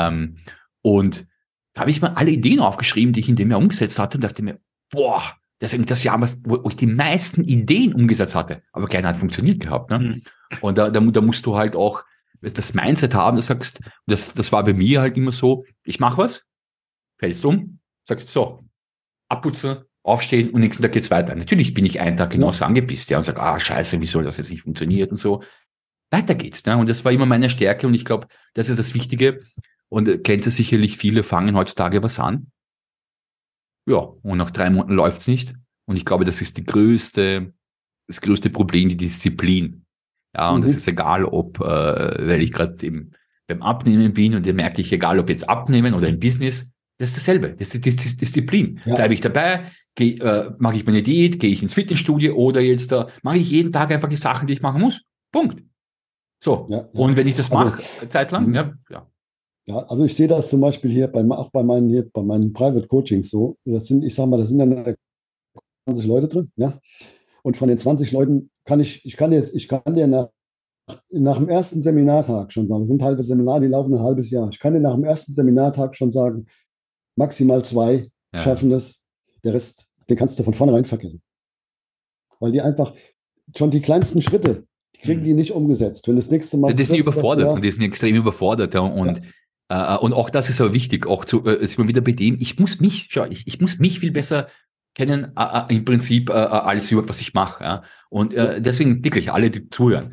Und da habe ich mal alle Ideen aufgeschrieben, die ich in dem Jahr umgesetzt hatte und dachte mir, das ist eigentlich das Jahr, wo ich die meisten Ideen umgesetzt hatte, aber keiner hat funktioniert gehabt. Ne? Und da musst du halt auch das Mindset haben, du sagst, das war bei mir halt immer so, ich mache was, fällst um, sagst so, abputzen, aufstehen und nächsten Tag geht's weiter. Natürlich bin ich einen Tag genauso angepisst, ja, und sag, scheiße, wie soll das jetzt nicht funktioniert und so. Weiter geht's, ne? Und das war immer meine Stärke und ich glaube, das ist das Wichtige. Und kennt ihr sicherlich, viele fangen heutzutage was an. Ja, und nach 3 Monaten läuft's nicht. Und ich glaube, das ist das größte Problem, die Disziplin. Ja, und es ist egal, ob, weil ich gerade eben beim Abnehmen bin und dann merke ich, egal ob jetzt Abnehmen oder im Business, das ist dasselbe. Das ist die Disziplin. Ja. Bleibe ich dabei, mache ich meine Diät, gehe ich ins Fitnessstudio oder jetzt mache ich jeden Tag einfach die Sachen, die ich machen muss. Punkt. So. Ja, ja. Und wenn ich das mache, zeitlang, ja. Ja, also ich sehe das zum Beispiel hier auch bei meinen Private Coachings so. Das sind dann 20 Leute drin, ja. Und von den 20 Leuten kann ich kann dir nach dem ersten Seminartag schon sagen, das sind halbe Seminare, die laufen ein halbes Jahr. Ich kann dir nach dem ersten Seminartag schon sagen, maximal 2 schaffen es, der Rest, den kannst du von vornherein vergessen. Weil die einfach schon die kleinsten Schritte, die kriegen die nicht umgesetzt. Wenn das nächste Mal... Die sind überfordert, die sind extrem überfordert. Ja, und auch das ist aber wichtig, auch ist immer wieder bei dem, ich muss mich viel besser kennen, im Prinzip alles über, was ich mache. Ja. Und deswegen wirklich alle, die zuhören,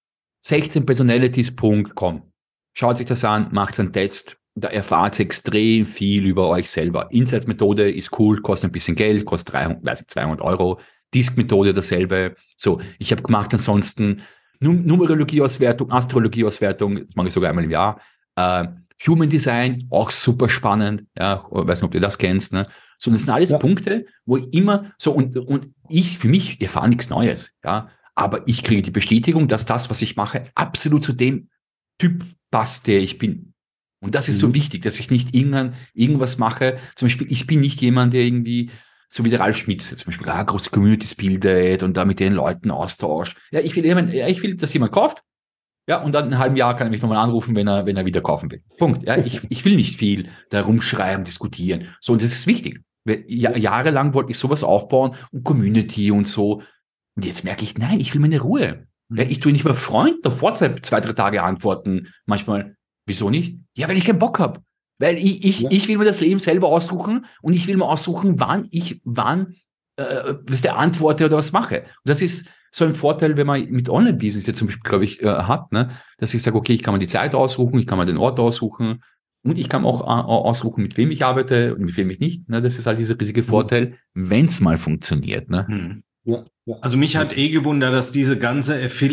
16personalities.com. Schaut sich das an, macht einen Test, da erfahrt ihr extrem viel über euch selber. Insights-Methode ist cool, kostet ein bisschen Geld, kostet 200 Euro. Disk-Methode dasselbe. So, ich habe gemacht ansonsten Numerologie-Auswertung, Astrologie-Auswertung, das mache ich sogar einmal im Jahr. Human Design, auch super spannend. Ja, ich weiß nicht, ob du das kennst. Ne? So, das sind alles Punkte, wo ich immer so, und ich, für mich, erfahre nichts Neues. Ja, aber ich kriege die Bestätigung, dass das, was ich mache, absolut zu dem Typ passt, der ich bin. Und das ist so wichtig, dass ich nicht irgendwas mache. Zum Beispiel, ich bin nicht jemand, der irgendwie, so wie der Ralf Schmitz, zum Beispiel, große Communities bildet und da mit den Leuten austauscht. Ja, ich will, dass jemand kauft. Ja, und dann in einem halben Jahr kann er mich nochmal anrufen, wenn er wieder kaufen will. Punkt. Ja, ich will nicht viel da rumschreiben, diskutieren. So, und das ist wichtig. Jahrelang wollte ich sowas aufbauen und Community und so. Und jetzt merke ich, nein, ich will meine Ruhe. Ja, ich tue nicht mal Freund auf WhatsApp 2-3 Tage antworten. Manchmal, wieso nicht? Ja, weil ich keinen Bock habe. Weil ich will mir das Leben selber aussuchen und ich will mir aussuchen, wann antworte oder was mache. Und das ist so ein Vorteil, wenn man mit Online-Business jetzt zum Beispiel, glaube ich, hat, ne? Dass ich sage, okay, ich kann mir die Zeit aussuchen, ich kann mir den Ort aussuchen und ich kann auch aussuchen, mit wem ich arbeite und mit wem ich nicht. Ne? Das ist halt dieser riesige Vorteil, wenn es mal funktioniert. Ne? Ja. Also mich hat gewundert, dass diese ganze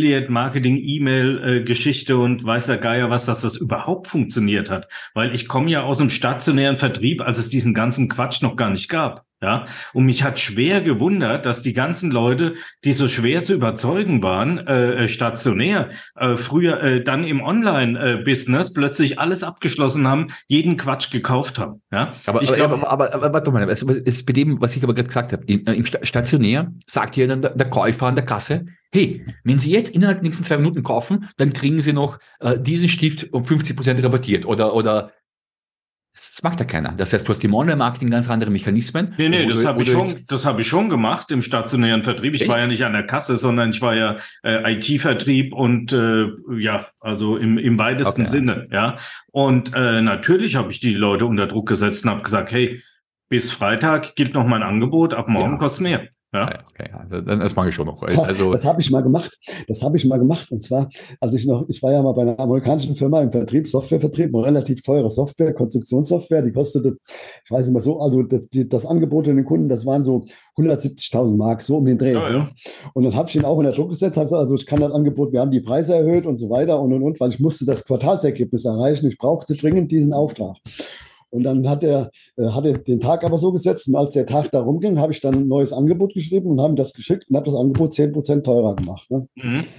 Affiliate-Marketing-E-Mail-Geschichte und weiß der Geier was, dass das überhaupt funktioniert hat. Weil ich komme ja aus dem stationären Vertrieb, als es diesen ganzen Quatsch noch gar nicht gab. Ja, und mich hat schwer gewundert, dass die ganzen Leute, die so schwer zu überzeugen waren, stationär, früher dann im Online-Business plötzlich alles abgeschlossen haben, jeden Quatsch gekauft haben. Ja, aber warte mal, es ist bei dem, was ich aber gerade gesagt habe, im Stationär sagt ja dann der Käufer an der Kasse, hey, wenn Sie jetzt innerhalb der nächsten 2 Minuten kaufen, dann kriegen Sie noch diesen Stift um 50% rabattiert oder das macht ja keiner. Das heißt, du hast im Online-Marketing ganz andere Mechanismen. Nee, das habe ich schon gemacht im stationären Vertrieb. Ich war ja nicht an der Kasse, sondern ich war ja IT-Vertrieb und also im weitesten Sinne. Ja. Und natürlich habe ich die Leute unter Druck gesetzt und habe gesagt, hey, bis Freitag gilt noch mein Angebot, ab morgen kostet mehr. Ja. Okay, also das mache ich schon noch. Also, das habe ich mal gemacht. Und zwar, ich war ja mal bei einer amerikanischen Firma im Vertrieb, Softwarevertrieb, eine relativ teure Software, Konstruktionssoftware, die kostete, ich weiß nicht mehr so, also das Angebot an den Kunden, das waren so 170.000 Mark, so um den Dreh. Ja. Ne? Und dann habe ich ihn auch unter Druck gesetzt, habe gesagt, also ich kann das Angebot, wir haben die Preise erhöht und so weiter und, weil ich musste das Quartalsergebnis erreichen, ich brauchte dringend diesen Auftrag. Und dann hat er den Tag aber so gesetzt, und als der Tag da rumging, habe ich dann ein neues Angebot geschrieben und habe ihm das geschickt und habe das Angebot 10% teurer gemacht. Ne?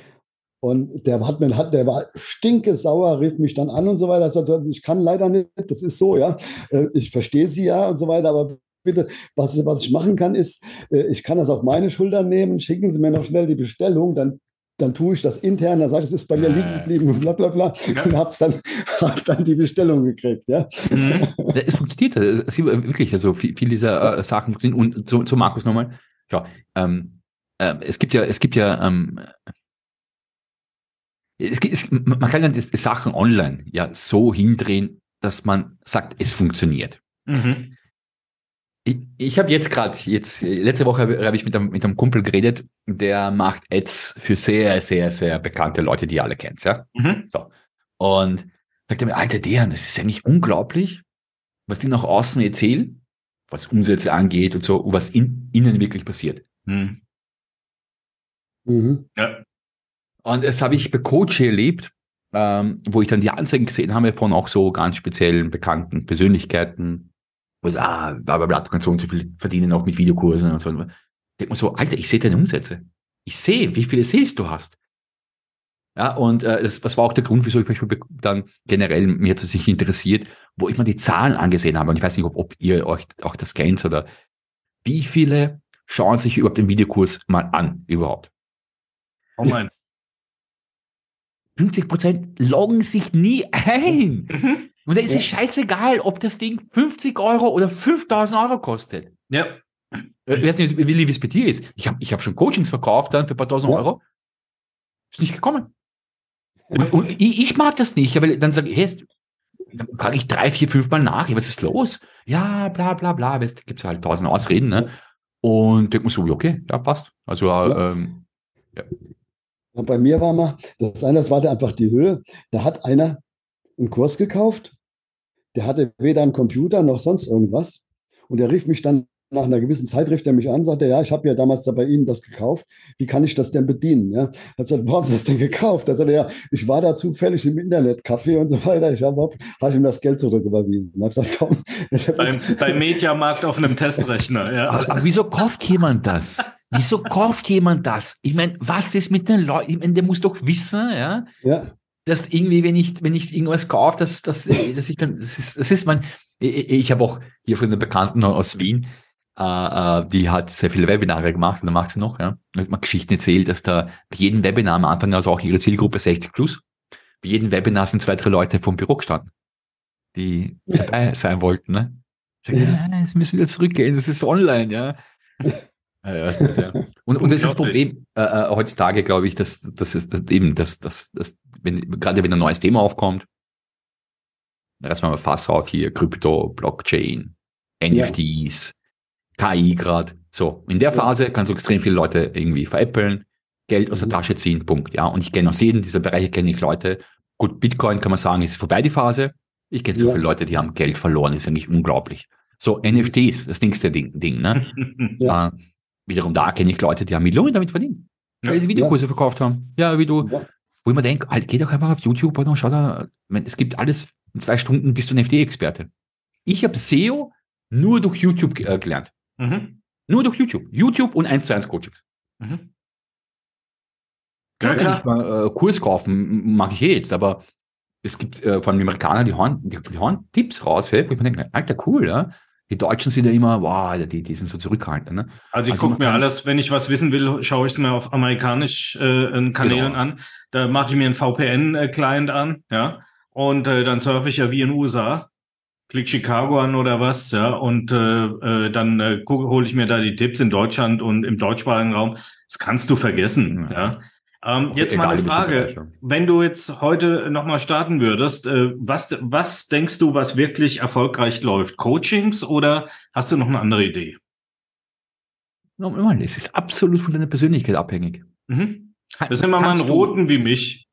Und der war stinkesauer, rief mich dann an und so weiter. Sagte, ich kann leider nicht, das ist so, ja. Ich verstehe Sie ja und so weiter, aber bitte, was ich machen kann, ist, ich kann das auf meine Schultern nehmen, schicken Sie mir noch schnell die Bestellung, dann tue ich das intern, dann sage ich, es ist bei mir liegen geblieben und bla bla bla. Ja. Und hab dann die Bestellung gekriegt. Ja. Es funktioniert, wirklich, also viele dieser Sachen funktionieren. Und zu Markus nochmal. Ja, es gibt ja man kann ja die Sachen online ja so hindrehen, dass man sagt, es funktioniert. Ich habe letzte Woche habe ich mit einem Kumpel geredet, der macht Ads für sehr, sehr, sehr bekannte Leute, die ihr alle kennt, ja. So. Und Sagt er mir, Alter, das ist eigentlich unglaublich, was die nach außen erzählen, was Umsätze angeht und so, und was innen wirklich passiert. Mhm. Ja. Und das habe ich bei Coach erlebt, wo ich dann die Anzeigen gesehen habe von auch so ganz speziellen, bekannten Persönlichkeiten, wo du kannst so und so viel verdienen, auch mit Videokursen und so. Ich denke mir so, Alter, ich sehe deine Umsätze. Ich sehe, wie viele Sales du hast. Ja, und das war auch der Grund, wieso ich mich dann generell mir hat es sich interessiert, wo ich mir die Zahlen angesehen habe. Und ich weiß nicht, ob ihr euch auch das kennt oder wie viele schauen sich überhaupt den Videokurs mal an, überhaupt. Oh mein. 50% loggen sich nie ein. Und da ist es scheißegal, ob das Ding 50 Euro oder 5.000 Euro kostet. Ja. Ich weiß nicht, wie es bei dir ist. Ich hab schon Coachings verkauft dann für ein paar tausend Euro. Ist nicht gekommen. Und ich mag das nicht, weil dann sage ich, hey, dann frage ich 3, 4, 5 Mal nach, was ist los? Ja, bla bla bla, es gibt halt 1000 Ausreden, ne? Und denke mir so, okay, ja, passt. Also, Ja, bei mir war mal, das war einfach die Höhe. Da hat einer einen Kurs gekauft, der hatte weder einen Computer noch sonst irgendwas. Und der rief mich dann nach einer gewissen Zeit, rief er mich an, sagte, ja, ich habe ja damals da bei Ihnen das gekauft. Wie kann ich das denn bedienen? Ja, ich habe gesagt, warum haben Sie das denn gekauft? Er sagte, ja, ich war da zufällig im Internetcafé und so weiter. Habe ihm das Geld zurücküberwiesen. Ich habe gesagt, komm. Beim Mediamarkt auf einem Testrechner, ja. Aber wieso kauft jemand das? Wieso kauft jemand das? Ich meine, was ist mit den Leuten? Ich meine, der muss doch wissen, ja, dass irgendwie, wenn ich irgendwas kaufe, dass ich dann, das ist mein, ich habe auch hier von einer Bekannten aus Wien, die hat sehr viele Webinare gemacht, und da macht sie noch, ja. Hat mal Geschichten erzählt, dass da bei jedem Webinar am Anfang, also auch ihre Zielgruppe 60 plus, bei jedem Webinar sind 2, 3 Leute vom Büro gestanden, die dabei sein wollten, ne. Ich sage, nein, jetzt müssen wir zurückgehen, das ist online, ja. Und das ist das Problem heutzutage, glaube ich, dass gerade wenn ein neues Thema aufkommt, reißen wir mal Fass auf hier, Krypto, Blockchain, NFTs, KI gerade. So, in der Phase kannst du extrem viele Leute irgendwie veräppeln, Geld aus der Tasche ziehen, Punkt. Ja, und ich kenne aus jedem dieser Bereiche, kenne ich Leute. Gut, Bitcoin kann man sagen, ist vorbei die Phase. Ich kenne so viele Leute, die haben Geld verloren, ist eigentlich unglaublich. So, NFTs, das nächste Ding, ne? Wiederum da kenne ich Leute, die haben Millionen damit verdient, weil sie Videokurse verkauft haben. Ja, wo ich mir denke, halt, geh doch einfach auf YouTube und schau da, es gibt alles, in 2 Stunden bist du ein NFT-Experte. Ich habe SEO nur durch YouTube gelernt. Nur durch YouTube. YouTube und 1:1 Coachings. Klar kann ich mal Kurs kaufen, mache ich jetzt, aber es gibt vor allem die Amerikaner, die hauen Tipps raus, wo ich mir denke, Alter, cool, ja. Die Deutschen sind ja immer, wow, die sind so zurückhaltend. Ne? Also ich gucke mir alles, wenn ich was wissen will, schaue ich es mir auf amerikanischen Kanälen an. Da mache ich mir einen VPN-Client an, ja. Und dann surfe ich ja wie in den USA. Klick Chicago an oder was, ja. Und dann hole ich mir da die Tipps in Deutschland und im deutschsprachigen Raum. Das kannst du vergessen, ja. Jetzt mal eine Frage. Wenn du jetzt heute nochmal starten würdest, was denkst du, was wirklich erfolgreich läuft? Coachings oder hast du noch eine andere Idee? Nochmal, es ist absolut von deiner Persönlichkeit abhängig. Das sind wir mal einen Roten wie mich.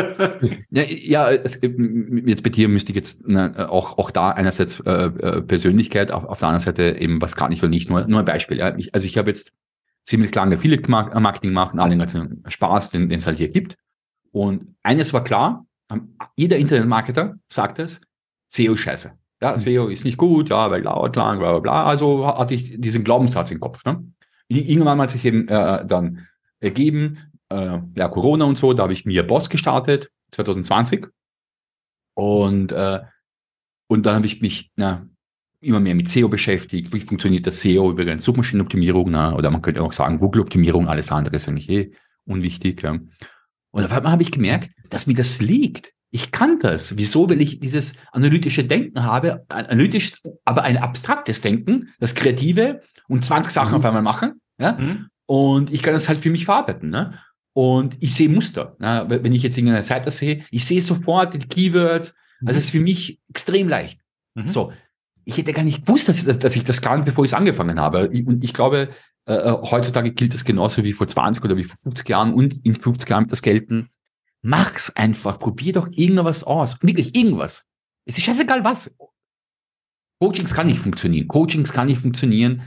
Jetzt bei dir müsste ich jetzt auch da einerseits Persönlichkeit, auf der anderen Seite eben was kann ich oder nicht. Nur ein Beispiel. Ja. Ich habe jetzt ziemlich lange Affiliate-Marketing gemacht und allen ganzen Spaß, den es halt hier gibt. Und eines war klar, jeder Internetmarketer sagt es, SEO ist scheiße. Ja, SEO ist nicht gut, ja, weil dauert lang, bla, bla, bla. Also hatte ich diesen Glaubenssatz im Kopf. Ne? Irgendwann hat sich eben dann ergeben, Corona und so, da habe ich Mia Boss gestartet, 2020. Und dann habe ich mich, immer mehr mit SEO beschäftigt. Wie funktioniert das SEO über eine Suchmaschinenoptimierung? Oder man könnte auch sagen, Google-Optimierung, alles andere ist eigentlich unwichtig. Ja. Und auf einmal habe ich gemerkt, dass mir das liegt. Ich kann das. Wieso? Weil ich dieses analytische Denken habe, analytisch, aber ein abstraktes Denken, das Kreative und 20 Sachen auf einmal machen. Ja? Und ich kann das halt für mich verarbeiten. Ne? Und ich sehe Muster. Ne? Wenn ich jetzt irgendeine Seite sehe, ich sehe sofort die Keywords. Also es ist für mich extrem leicht. So. Ich hätte gar nicht gewusst, dass ich das kann, bevor ich es angefangen habe. Und ich glaube, heutzutage gilt das genauso wie vor 20 oder wie vor 50 Jahren und in 50 Jahren wird das gelten. Mach's einfach, probier doch irgendwas aus. Wirklich irgendwas. Es ist scheißegal was. Coachings kann nicht funktionieren.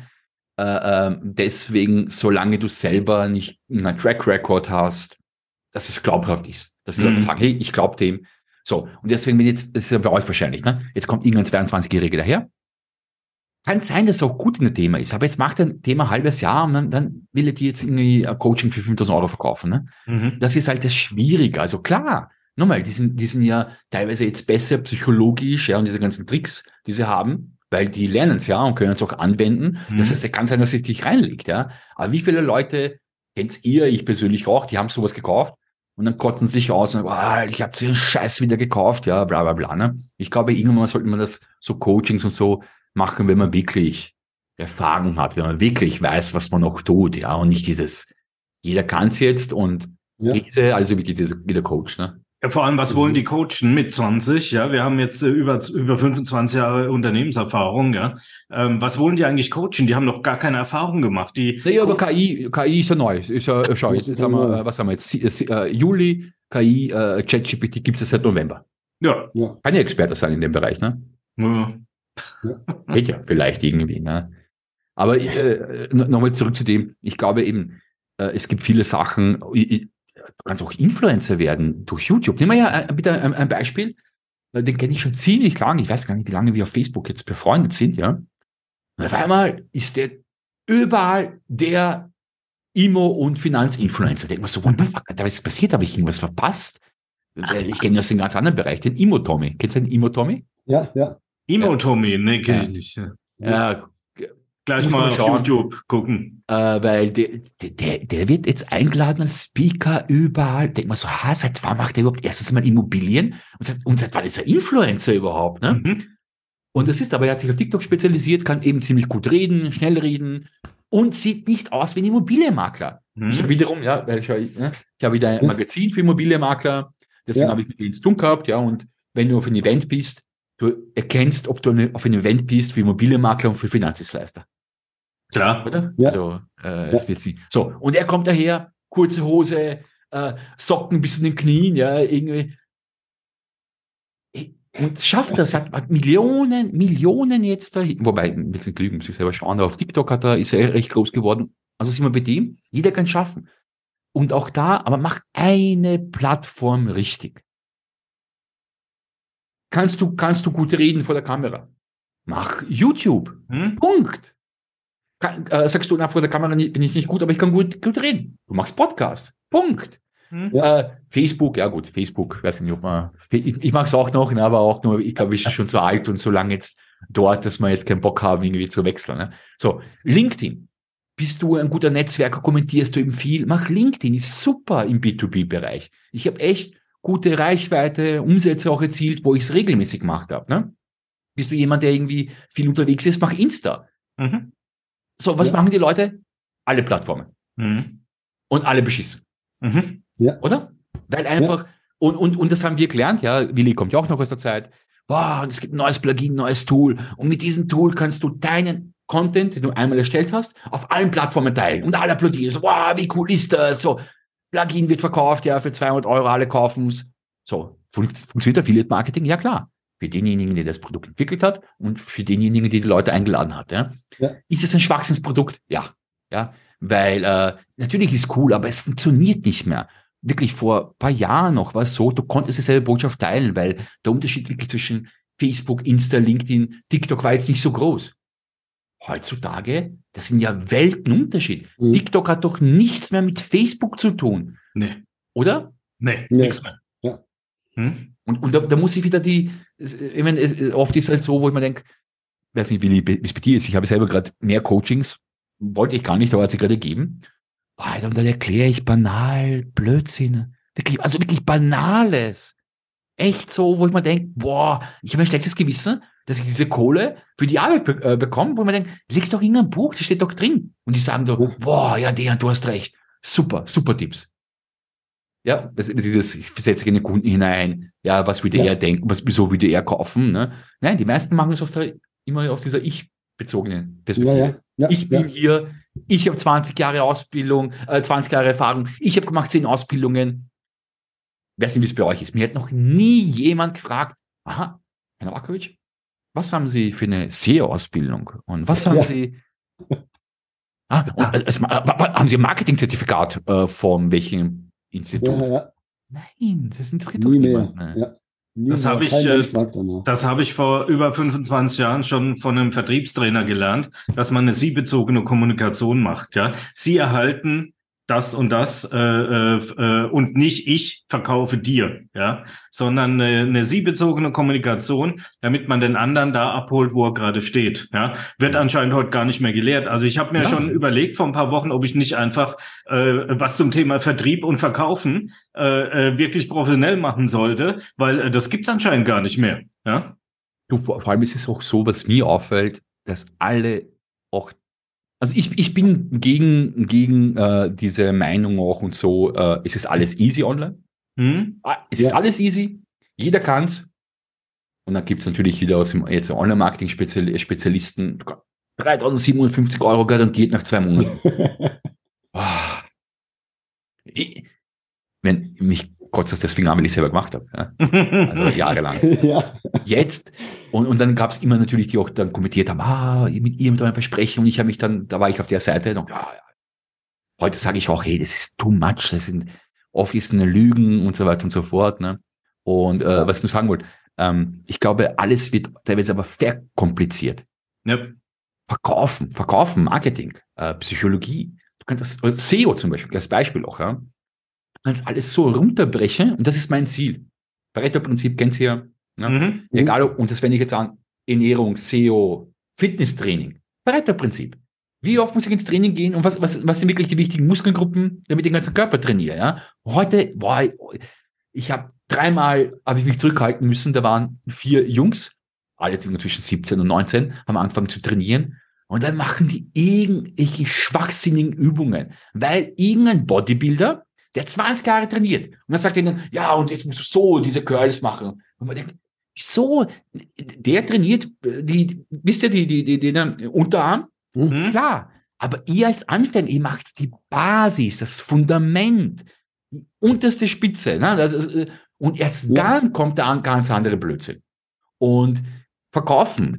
Deswegen, solange du selber nicht einen Track Record hast, dass es glaubhaft ist. Dass die Leute sagen, hey, ich glaube dem. So, und deswegen, wenn jetzt, das ist ja bei euch wahrscheinlich, ne? Jetzt kommt irgendein 22-Jähriger daher. Kann sein, dass er auch gut in dem Thema ist, aber jetzt macht er ein Thema ein halbes Jahr und dann will er dir jetzt irgendwie ein Coaching für 5.000 Euro verkaufen. Ne? Das ist halt das Schwierige. Also klar, nochmal, die sind ja teilweise jetzt besser psychologisch, ja, und diese ganzen Tricks, die sie haben, weil die lernen es ja und können es auch anwenden. Das heißt, es kann sein, dass es dich reinlegt, ja. Aber wie viele Leute, kennt ihr, ich persönlich auch, die haben sowas gekauft und dann kotzen sich aus und sagen, ich habe so einen Scheiß wieder gekauft, ja, bla bla bla. Ne? Ich glaube, irgendwann sollte man das so Coachings und so machen, wenn man wirklich Erfahrung hat, wenn man wirklich weiß, was man auch tut, ja, und nicht dieses, jeder kann es jetzt und also wirklich wie der Coach, ne? Ja, vor allem, was wollen die coachen mit 20? Ja, wir haben jetzt über 25 Jahre Unternehmenserfahrung, ja. Was wollen die eigentlich coachen? Die haben noch gar keine Erfahrung gemacht. Aber KI ist ja neu. Schau, jetzt haben wir, was haben wir jetzt? Juli, KI, ChatGPT gibt es seit November. Ja. Kann ja Experte sein in dem Bereich, ne? Ja. Geht ja vielleicht irgendwie, ne? Aber nochmal zurück zu dem, ich glaube eben, es gibt viele Sachen, du kannst auch Influencer werden durch YouTube. Nehmen wir ja bitte ein Beispiel, den kenne ich schon ziemlich lange, ich weiß gar nicht, wie lange wir auf Facebook jetzt befreundet sind, ja. Und auf einmal ist der überall der Immo- und Finanzinfluencer. Denkt man so, what the fuck, da ist passiert, habe ich irgendwas verpasst? Weil ich kenne das in einem ganz anderen Bereich, den Immo-Tommy. Kennst du den Immo-Tommy? Ja. Immo-Tommy, ne, kenne ich nicht. Ja. Gleich mal auf YouTube gucken. Weil der wird jetzt eingeladen als Speaker überall. Denkt man so, seit wann macht er überhaupt erstens mal Immobilien? Und seit wann ist er Influencer überhaupt? Ne? Und das ist aber, er hat sich auf TikTok spezialisiert, kann eben ziemlich gut reden, schnell reden und sieht nicht aus wie ein Immobilienmakler. Ich wiederum, weil ich habe wieder ein Magazin für Immobilienmakler, deswegen habe ich mit denen zu tun gehabt, ja, und wenn du auf ein Event bist, du erkennst, ob du auf ein Event bist für Immobilienmakler und für Finanzdienstleister. Klar. Oder? Ja. Also, ist jetzt nicht. So, und er kommt daher, kurze Hose, Socken bis zu den Knien, ja, irgendwie. Und schafft das, hat Millionen jetzt da, wobei, ich will nicht lügen, muss ich selber schauen, aber auf TikTok ist er recht groß geworden. Also sind wir bei dem, jeder kann schaffen. Und auch da, aber mach eine Plattform richtig. Kannst du gut reden vor der Kamera? Mach YouTube. Punkt. Sagst du, vor der Kamera bin ich nicht gut, aber ich kann gut reden. Du machst Podcast. Punkt. Facebook, ja gut, Facebook, weiß nicht, ob man, ich mag es auch noch, ne, aber auch nur, ich glaube, wir sind schon so alt und so lange jetzt dort, dass wir jetzt keinen Bock haben, irgendwie zu wechseln. Ne? So, LinkedIn. Bist du ein guter Netzwerker, kommentierst du eben viel? Mach LinkedIn, ist super im B2B-Bereich. Ich habe echt gute Reichweite, Umsätze auch erzielt, wo ich es regelmäßig gemacht habe. Ne? Bist du jemand, der irgendwie viel unterwegs ist? Mach Insta. So, was machen die Leute? Alle Plattformen. Und alle beschissen. Oder? Weil einfach, und das haben wir gelernt, ja, Willi kommt ja auch noch aus der Zeit, und es gibt ein neues Plugin, neues Tool, und mit diesem Tool kannst du deinen Content, den du einmal erstellt hast, auf allen Plattformen teilen, und alle applaudieren, so, wie cool ist das, so, Plugin wird verkauft, ja, für 200 Euro, alle kaufen es, so, funktioniert Affiliate-Marketing? Ja, klar, für denjenigen, der das Produkt entwickelt hat, und für denjenigen, die Leute eingeladen hat, ja. Ist es ein Schwachsinnsprodukt? Ja, weil, natürlich ist cool, aber es funktioniert nicht mehr. Wirklich vor ein paar Jahren noch war es so, du konntest dieselbe Botschaft teilen, weil der Unterschied wirklich zwischen Facebook, Insta, LinkedIn, TikTok war jetzt nicht so groß. Heutzutage, das sind ja Weltenunterschied. TikTok hat doch nichts mehr mit Facebook zu tun. Nee. Oder? Nee, nichts mehr. Ja. Und da muss ich wieder ich meine, oft ist es halt so, wo ich mir denke, ich weiß nicht, wie es bei dir ist, ich habe selber gerade mehr Coachings, wollte ich gar nicht, aber hat sich gerade ergeben. Und dann erkläre ich banal Blödsinn. Wirklich Banales. Echt so, wo ich mir denke, ich habe ein schlechtes Gewissen, dass ich diese Kohle für die Arbeit bekomme, wo ich mir denke, legst doch irgendein Buch, das steht doch drin. Und die sagen so, Dejan, du hast recht. Super Tipps. Ja, ich setze keine Kunden hinein. Ja, was würde er denken? wieso würde er kaufen? Ne? Nein, die meisten machen es immer aus dieser ich-bezogenen Perspektive. Ich bin hier, ich habe 20 Jahre Ausbildung, 20 Jahre Erfahrung, ich habe gemacht 10 Ausbildungen. weiß nicht, wie es bei euch ist. Mir hat noch nie jemand gefragt, aha, Herr Novakovic, was haben Sie für eine SEO-Ausbildung? Und was haben Sie... haben Sie ein Marketing-Zertifikat von welchem Institut? Ja. Nein, das interessiert doch Nie niemand. mehr. Ne? Ja. Das habe ich vor über 25 Jahren schon von einem Vertriebstrainer gelernt, dass man eine sie-bezogene Kommunikation macht. Ja, Sie erhalten das und das und nicht ich verkaufe dir, ja, sondern eine sie-bezogene Kommunikation, damit man den anderen da abholt, wo er gerade steht. Ja, wird anscheinend heute gar nicht mehr gelehrt. Also ich habe mir schon überlegt vor ein paar Wochen, ob ich nicht einfach was zum Thema Vertrieb und Verkaufen wirklich professionell machen sollte, weil das gibt's anscheinend gar nicht mehr. Ja. Du, vor allem ist es auch so, was mir auffällt, dass alle auch, also ich bin gegen diese Meinung auch und so, es ist alles easy online. Es ist alles easy, jeder kann's. Und dann gibt's natürlich wieder aus dem jetzt Online-Marketing-Spezialisten 3.750 € garantiert nach 2 Monaten. Wenn mich kotzt das deswegen an, weil ich selber gemacht habe. Ja? Also jahrelang. Ja. Jetzt, und dann gab es immer natürlich, die auch dann kommentiert haben, mit ihr mit euren Versprechen, und ich habe mich dann, da war ich auf der Seite, und heute sage ich auch, hey, das ist too much, das sind offene Lügen und so weiter und so fort. Ne? Und was ich nur sagen wollte, ich glaube, alles wird teilweise aber verkompliziert. Yep. Verkaufen, Marketing, Psychologie. Du kannst das, SEO zum Beispiel, als Beispiel auch, ja. Du kannst alles so runterbrechen, und das ist mein Ziel. Pareto-Prinzip kennt ihr ja. Ne? Egal ob, und das wenn ich jetzt an Ernährung, SEO, Fitnesstraining, Pareto-Prinzip. Wie oft muss ich ins Training gehen und was sind wirklich die wichtigen Muskelgruppen, damit ich den ganzen Körper trainiere, ja? Heute, ich habe 3-mal mich zurückhalten müssen, da waren 4 Jungs, alle zwischen 17 und 19, haben angefangen zu trainieren, und dann machen die irgendwelche schwachsinnigen Übungen, weil irgendein Bodybuilder, der 20 Jahre trainiert, und dann sagt er ihnen, ja, und jetzt musst du so diese Curls machen. Und man denkt, wieso? Der trainiert, wisst ihr, die Unterarm? Klar. Aber ihr als Anfänger, ihr macht die Basis, das Fundament, die unterste Spitze. Ne? Und erst dann kommt der ganz andere Blödsinn. Und verkaufen,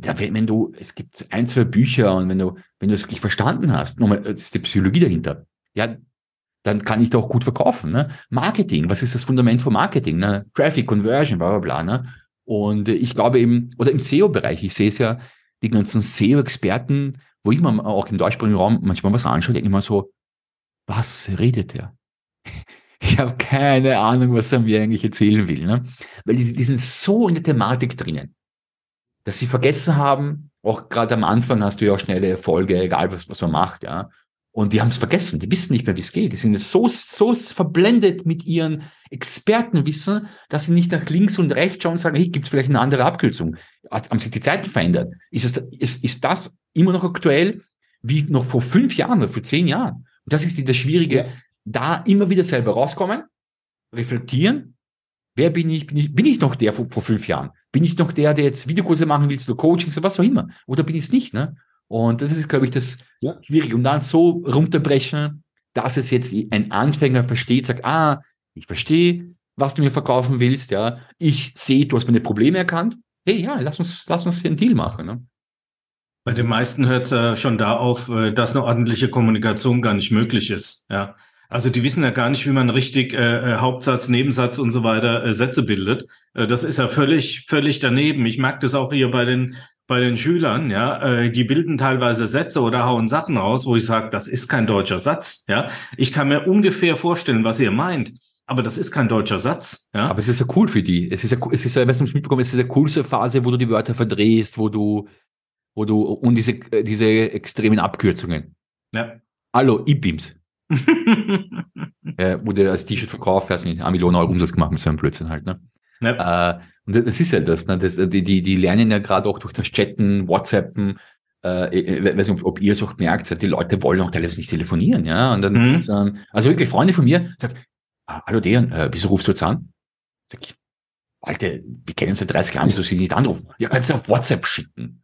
es gibt 1, 2 Bücher, und wenn du es wirklich verstanden hast, nochmal, das ist die Psychologie dahinter. Ja, dann kann ich da auch gut verkaufen. Ne? Marketing, was ist das Fundament von Marketing? Ne? Traffic, Conversion, bla bla bla. Ne? Und ich glaube eben, oder im SEO-Bereich, ich sehe es ja, die ganzen SEO-Experten, wo ich mir auch im deutschsprachigen Raum manchmal was anschaue, denke ich mal so, was redet der? Ich habe keine Ahnung, was er mir eigentlich erzählen will. Ne? Weil die sind so in der Thematik drinnen, dass sie vergessen haben, auch gerade am Anfang hast du ja auch schnelle Erfolge, egal was man macht, ja. Und die haben es vergessen, die wissen nicht mehr, wie es geht. Die sind so verblendet mit ihren Expertenwissen, dass sie nicht nach links und rechts schauen und sagen, hey, gibt es vielleicht eine andere Abkürzung? Haben sich die Zeiten verändert? Ist das immer noch aktuell wie noch vor 5 Jahren oder vor 10 Jahren? Und das ist das Schwierige, da immer wieder selber rauskommen, reflektieren. Wer bin ich? Bin ich noch der vor 5 Jahren? Bin ich noch der jetzt Videokurse machen will, für Coachings oder was auch immer? Oder bin ich es nicht, ne? Und das ist, glaube ich, das Schwierige. Und dann so runterbrechen, dass es jetzt ein Anfänger versteht, sagt, ich verstehe, was du mir verkaufen willst, ja. Ich sehe, du hast meine Probleme erkannt. Hey, ja, lass uns hier einen Deal machen, ne? Bei den meisten hört es ja schon da auf, dass eine ordentliche Kommunikation gar nicht möglich ist, ja. Also die wissen ja gar nicht, wie man richtig Hauptsatz, Nebensatz und so weiter Sätze bildet. Das ist ja völlig daneben. Ich merke das auch hier bei den Schülern, ja, die bilden teilweise Sätze oder hauen Sachen raus, wo ich sage, das ist kein deutscher Satz, ja. Ich kann mir ungefähr vorstellen, was ihr meint, aber das ist kein deutscher Satz, ja. Aber es ist ja cool für die. Es ist ja, weißt du, mitbekommen, es ist eine coolste Phase, wo du die Wörter verdrehst, und diese extremen Abkürzungen. Ja. Hallo, E-Beams. Wurde als T-Shirt verkauft, weiß nicht, 1 Million € Umsatz gemacht mit so einem Blödsinn halt, ne? Ja. Und das ist ja das, ne? Die lernen ja gerade auch durch das Chatten, WhatsAppen, weiß nicht, ob ihr es auch merkt, die Leute wollen auch teilweise nicht telefonieren, ja? Und dann, also wirklich Freunde von mir sagen, hallo Dejan, wieso rufst du jetzt an? Sag ich, Alter, wir kennen uns seit 30 Jahren, wieso sie nicht anrufen? Ja, kannst du auf WhatsApp schicken.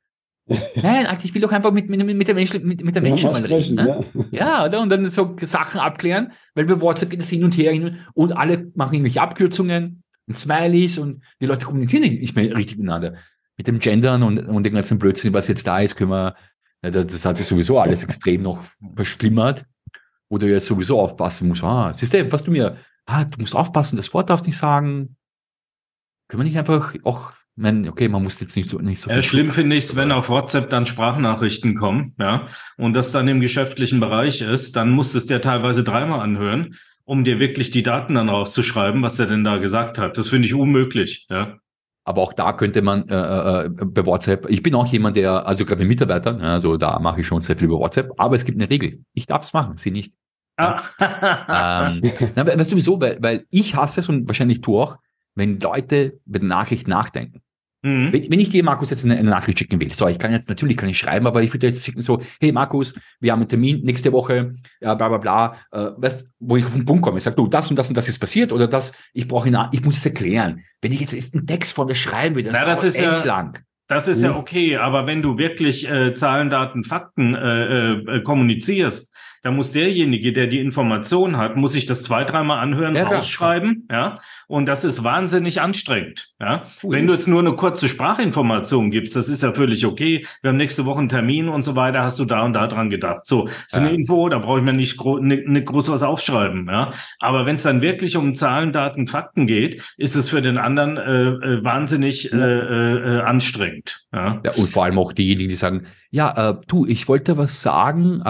Nein, ich will doch einfach mit der Menschen mal reden. Ne? Ja, oder? Und dann so Sachen abklären, weil bei WhatsApp geht es hin und her und alle machen irgendwelche Abkürzungen und Smileys und die Leute kommunizieren nicht mehr richtig miteinander. Mit dem Gendern und den ganzen Blödsinn, was jetzt da ist, das hat sich sowieso alles extrem noch verschlimmert. Oder jetzt sowieso aufpassen muss. Siehst du, was du musst aufpassen, das Wort darfst nicht sagen. Können wir nicht einfach auch, okay, man muss jetzt nicht so viel. Schlimm finde ich es, wenn auf WhatsApp dann Sprachnachrichten kommen, ja, und das dann im geschäftlichen Bereich ist, dann musst du es dir teilweise 3-mal anhören, um dir wirklich die Daten dann rauszuschreiben, was er denn da gesagt hat. Das finde ich unmöglich, ja. Aber auch da könnte man bei WhatsApp, ich bin auch jemand, der, also gerade mit Mitarbeitern, also da mache ich schon sehr viel über WhatsApp, aber es gibt eine Regel. Ich darf es machen, sie nicht. Weißt du wieso? Weil ich hasse es und wahrscheinlich du auch, wenn Leute bei der Nachricht nachdenken. Mhm. Wenn ich dir, Markus, jetzt eine Nachricht schicken will, so, natürlich kann ich schreiben, aber ich würde jetzt schicken so, hey Markus, wir haben einen Termin nächste Woche, ja, bla bla bla, weißt, wo ich auf den Punkt komme, ich sage, du, das und das und das ist passiert oder das, ich muss es erklären. Wenn ich jetzt einen Text vor mir schreiben will, das ist echt lang. Das ist ja okay, aber wenn du wirklich Zahlen, Daten, Fakten kommunizierst, da muss derjenige, der die Information hat, muss sich das 2-3-mal anhören, rausschreiben, ja. Und das ist wahnsinnig anstrengend, ja. Wenn du jetzt nur eine kurze Sprachinformation gibst, das ist ja völlig okay. Wir haben nächste Woche einen Termin und so weiter, hast du da und da dran gedacht. So, das ist eine Info, da brauche ich mir nicht groß was aufschreiben, ja. Aber wenn es dann wirklich um Zahlen, Daten, Fakten geht, ist es für den anderen wahnsinnig anstrengend, ja. Ja. Und vor allem auch diejenigen, die sagen, du, ich wollte was sagen,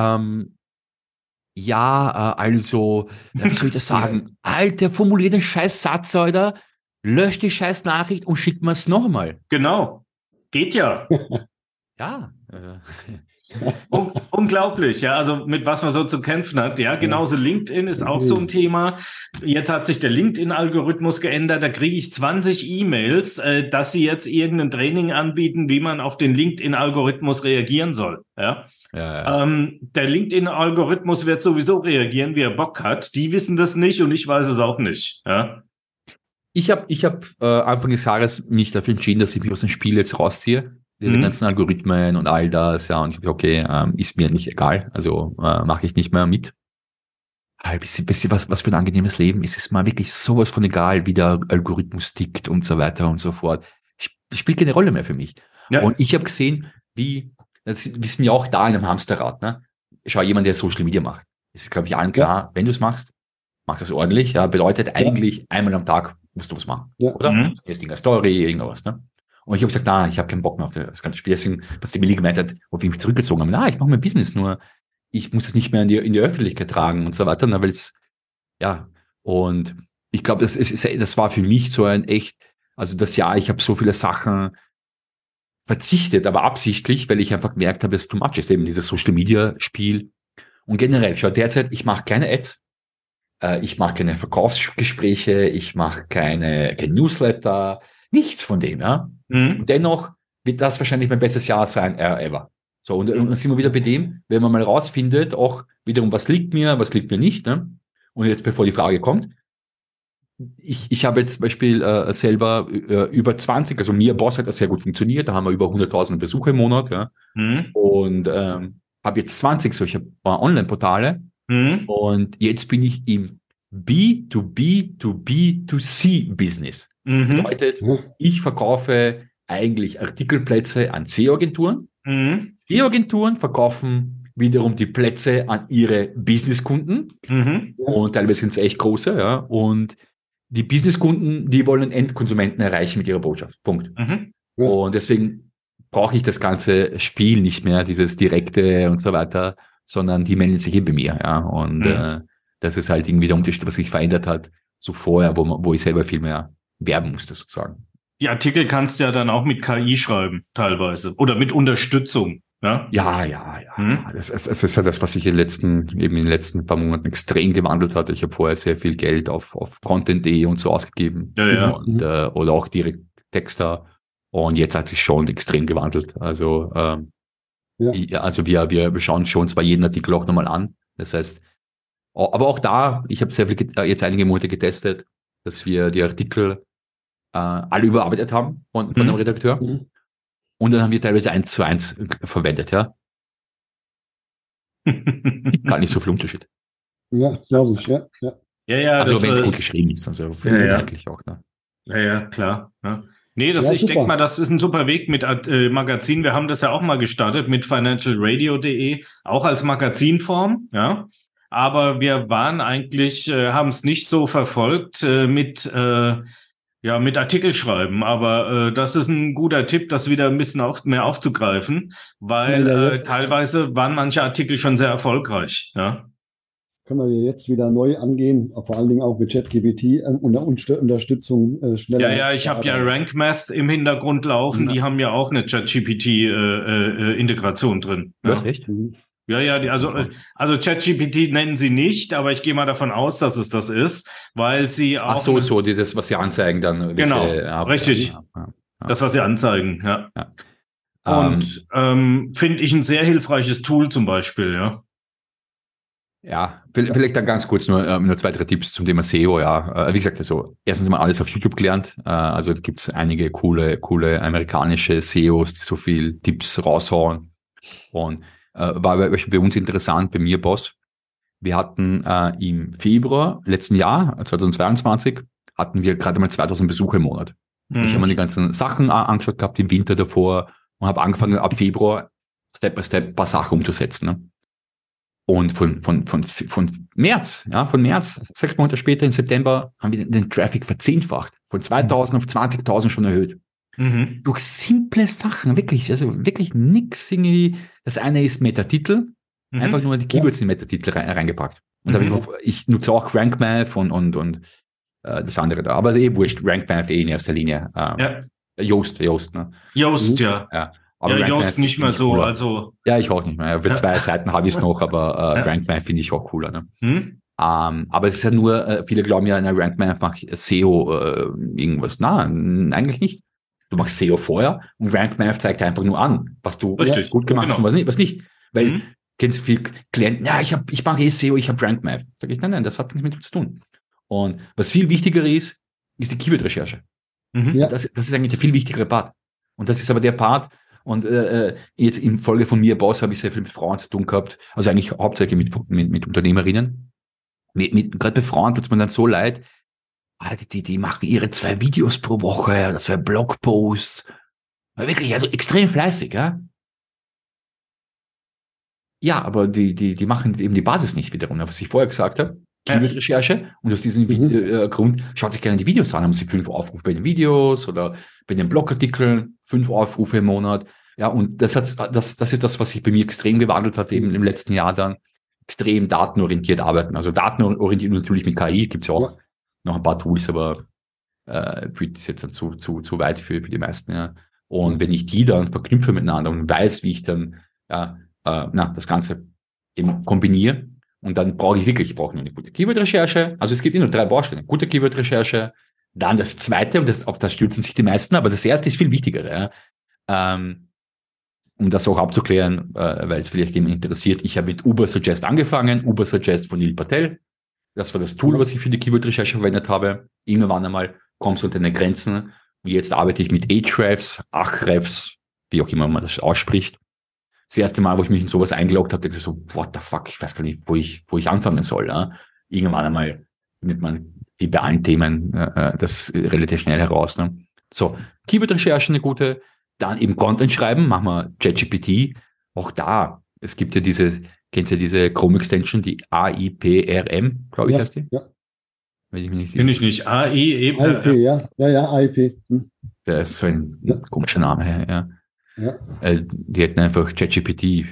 also, wie soll ich das sagen? Alter, formulier den scheiß Satz, Alter, lösch die scheiß Nachricht und schick mir's nochmal. Genau. Geht ja. Ja. Unglaublich, ja, also mit was man so zu kämpfen hat. Ja, genauso LinkedIn ist auch so ein Thema. Jetzt hat sich der LinkedIn-Algorithmus geändert. Da kriege ich 20 E-Mails, dass sie jetzt irgendein Training anbieten, wie man auf den LinkedIn-Algorithmus reagieren soll. Ja. Der LinkedIn-Algorithmus wird sowieso reagieren, wie er Bock hat. Die wissen das nicht und ich weiß es auch nicht. Ja. Ich hab Anfang des Jahres mich dafür entschieden, dass ich mich aus dem Spiel jetzt rausziehe. Diese ganzen Algorithmen und all das, ja, und ich habe okay, ist mir nicht egal, also mache ich nicht mehr mit. Wisst ihr, was für ein angenehmes Leben ist? Es ist mal wirklich sowas von egal, wie der Algorithmus tickt und so weiter und so fort. Spielt keine Rolle mehr für mich. Ja. Und ich habe gesehen, wir sind ja auch da in einem Hamsterrad, ne? Schau, jemand, der Social Media macht. Es ist, glaube ich, allen klar, wenn du es machst, mach das ordentlich, ja, bedeutet eigentlich einmal am Tag musst du was machen, oder? Jetzt irgendeine Story, irgendwas, ne? Und ich habe gesagt, ich habe keinen Bock mehr auf das ganze Spiel. Deswegen, was die Millie gemeint hat, ob ich mich zurückgezogen habe. Ich mache mein Business, nur ich muss es nicht mehr in die Öffentlichkeit tragen und so weiter. Weil es, und ich glaube, das war für mich so ein echt, also das Jahr, ich habe so viele Sachen verzichtet, aber absichtlich, weil ich einfach gemerkt habe, dass es too much ist, eben dieses Social-Media-Spiel. Und generell, schau, derzeit, ich mache keine Ads, ich mache keine Verkaufsgespräche, ich mache keine Newsletter, nichts von dem, ja. Und dennoch wird das wahrscheinlich mein bestes Jahr sein, ever. So, und dann sind wir wieder bei dem, wenn man mal rausfindet, auch wiederum, was liegt mir nicht, ne? Und jetzt, bevor die Frage kommt, ich habe jetzt zum Beispiel selber über 20, also mir Boss hat das sehr gut funktioniert, da haben wir über 100.000 Besucher im Monat, ja. Und habe jetzt 20 solche Online-Portale und jetzt bin ich im B2B2B2C-Business. Bedeutet, ich verkaufe eigentlich Artikelplätze an SEO-Agenturen. SEO-Agenturen verkaufen wiederum die Plätze an ihre Businesskunden. Und teilweise sind es echt große. Ja. Und die Businesskunden, die wollen Endkonsumenten erreichen mit ihrer Botschaft. Punkt. Und deswegen brauche ich das ganze Spiel nicht mehr, dieses Direkte und so weiter, sondern die melden sich bei mir. Ja. Und das ist halt irgendwie der Unterschied, was sich verändert hat zu vorher, wo ich selber viel mehr werben musste sozusagen. Die Artikel kannst du ja dann auch mit KI schreiben, teilweise. Oder mit Unterstützung. Ja. Das ist ja das, was sich in den letzten paar Monaten extrem gewandelt hat. Ich habe vorher sehr viel Geld auf Content.de und so ausgegeben. Und, oder auch direkt Texter. Und jetzt hat sich schon extrem gewandelt. Also, wir schauen schon zwar jeden Artikel auch nochmal an. Das heißt, aber auch da, ich habe sehr viel jetzt einige Monate getestet, dass wir die Artikel alle überarbeitet haben von dem Redakteur. Und dann haben wir teilweise 1:1 verwendet, ja. Gar nicht so viel Unterschied. Ja, glaube ich, ja. Ja, Also das, wenn es gut geschrieben ist, also finde ich eigentlich auch. Ne? Ja, klar. Ja. Nee, Ja, ich super. denke mal, das ist ein super Weg mit Magazin. Wir haben das ja auch mal gestartet mit financialradio.de, auch als Magazinform, ja. Aber wir waren eigentlich, haben es nicht so verfolgt mit Artikelschreiben. Aber das ist ein guter Tipp, das wieder ein bisschen mehr aufzugreifen, weil Ja, jetzt teilweise waren manche Artikel schon sehr erfolgreich, ja. können wir ja jetzt wieder neu angehen, vor allen Dingen auch mit ChatGPT unter Unterstützung schneller. Ja, ich habe ja arbeiten. RankMath im Hintergrund laufen. Ja. Die haben ja auch eine ChatGPT-Integration drin. Was, Ja, echt? Mhm. also ChatGPT nennen sie nicht, aber ich gehe mal davon aus, dass es das ist, weil sie auch Ach so, dieses, was sie anzeigen dann. Genau, welche, richtig. Ja. das, was sie anzeigen. Ja. Ja. Und finde ich ein sehr hilfreiches Tool zum Beispiel. Ja. Ja, vielleicht dann ganz kurz nur 2, 3 Tipps zum Thema SEO. Ja, wie gesagt, also erstens mal alles auf YouTube gelernt. Also da gibt es einige coole amerikanische SEOs, die so viel Tipps raushauen. Und war bei uns interessant, bei mir, Boss. Wir hatten im Februar letzten Jahr, 2022, hatten wir gerade mal 2000 Besucher im Monat. Und ich habe mir die ganzen Sachen angeschaut gehabt im Winter davor und habe angefangen, ab Februar Step by Step ein paar Sachen umzusetzen. Ne? Und von März, 6 Monate später, im September, haben wir den Traffic verzehnfacht. Von 2000 auf 20.000 schon erhöht. Mhm. Durch simple Sachen, wirklich, also wirklich nix irgendwie. Das eine ist Metatitel, einfach nur die Keywords in den Metatitel reingepackt. Und da habe ich nutze auch RankMath und das andere da. Aber wurscht, RankMath in erster Linie. Yoast, ne? Yoast, ja. Aber Yoast nicht mehr so, cooler. Also. Ja, ich auch nicht mehr. Für 2 Seiten habe ich es noch, aber RankMath finde ich auch cooler. Ne? Aber es ist ja nur, viele glauben ja, RankMath macht SEO irgendwas. Nein, eigentlich nicht. Du machst SEO vorher und RankMath zeigt einfach nur an, was du gut gemacht hast und was nicht. Weil kennst du viele Klienten, ich mache SEO, ich habe RankMath. Sag ich, nein, das hat nichts mit zu tun. Und was viel wichtiger ist die Keyword-Recherche. Ja. Das ist eigentlich der viel wichtigere Part. Und das ist aber der Part, und jetzt in Folge von mir, Boss, habe ich sehr viel mit Frauen zu tun gehabt, also eigentlich hauptsächlich mit Unternehmerinnen. Gerade bei Frauen tut es mir dann so leid, die machen ihre 2 Videos pro Woche oder 2 Blogposts. Wirklich, also extrem fleißig, ja. Ja, aber die machen eben die Basis nicht wiederum, was ich vorher gesagt habe. Keyword-Recherche, und aus diesem Grund schaut sich gerne die Videos an, haben sie 5 Aufrufe bei den Videos oder bei den Blogartikeln, 5 Aufrufe im Monat. Ja, und das ist das, was sich bei mir extrem gewandelt hat, eben im letzten Jahr dann extrem datenorientiert arbeiten. Also datenorientiert natürlich mit KI, gibt es ja auch noch ein paar Tools, aber führt das jetzt dann zu weit für die meisten. Ja. Und wenn ich die dann verknüpfe miteinander und weiß, wie ich dann das Ganze eben kombiniere, und dann brauche ich nur eine gute Keyword-Recherche. Also es gibt nur 3 Bausteine. Gute Keyword-Recherche. Dann das zweite, und auf das stürzen sich die meisten, aber das erste ist viel wichtiger. Ja. Um das auch abzuklären, weil es vielleicht jemand interessiert. Ich habe mit Ubersuggest angefangen. Ubersuggest von Neil Patel. Das war das Tool, was ich für die Keyword-Recherche verwendet habe. Irgendwann einmal kommst du unter deine Grenzen. Und jetzt arbeite ich mit Ahrefs, wie auch immer man das ausspricht. Das erste Mal, wo ich mich in sowas eingeloggt habe, dachte ich so, what the fuck, ich weiß gar nicht, wo ich anfangen soll. Ja? Irgendwann einmal findet man wie bei allen Themen das relativ schnell heraus. Ne? So, Keyword-Recherche eine gute, dann eben Content schreiben, machen wir ChatGPT. Auch da, es gibt ja kennst du diese Chrome-Extension, die AIPRM, glaube ich, heißt die? Ja. Wenn ich mich nicht Finde ich nicht. AIP, ja, AIP. Der ist so ein komischer Name, ja. Ja. Die hätten einfach ChatGPT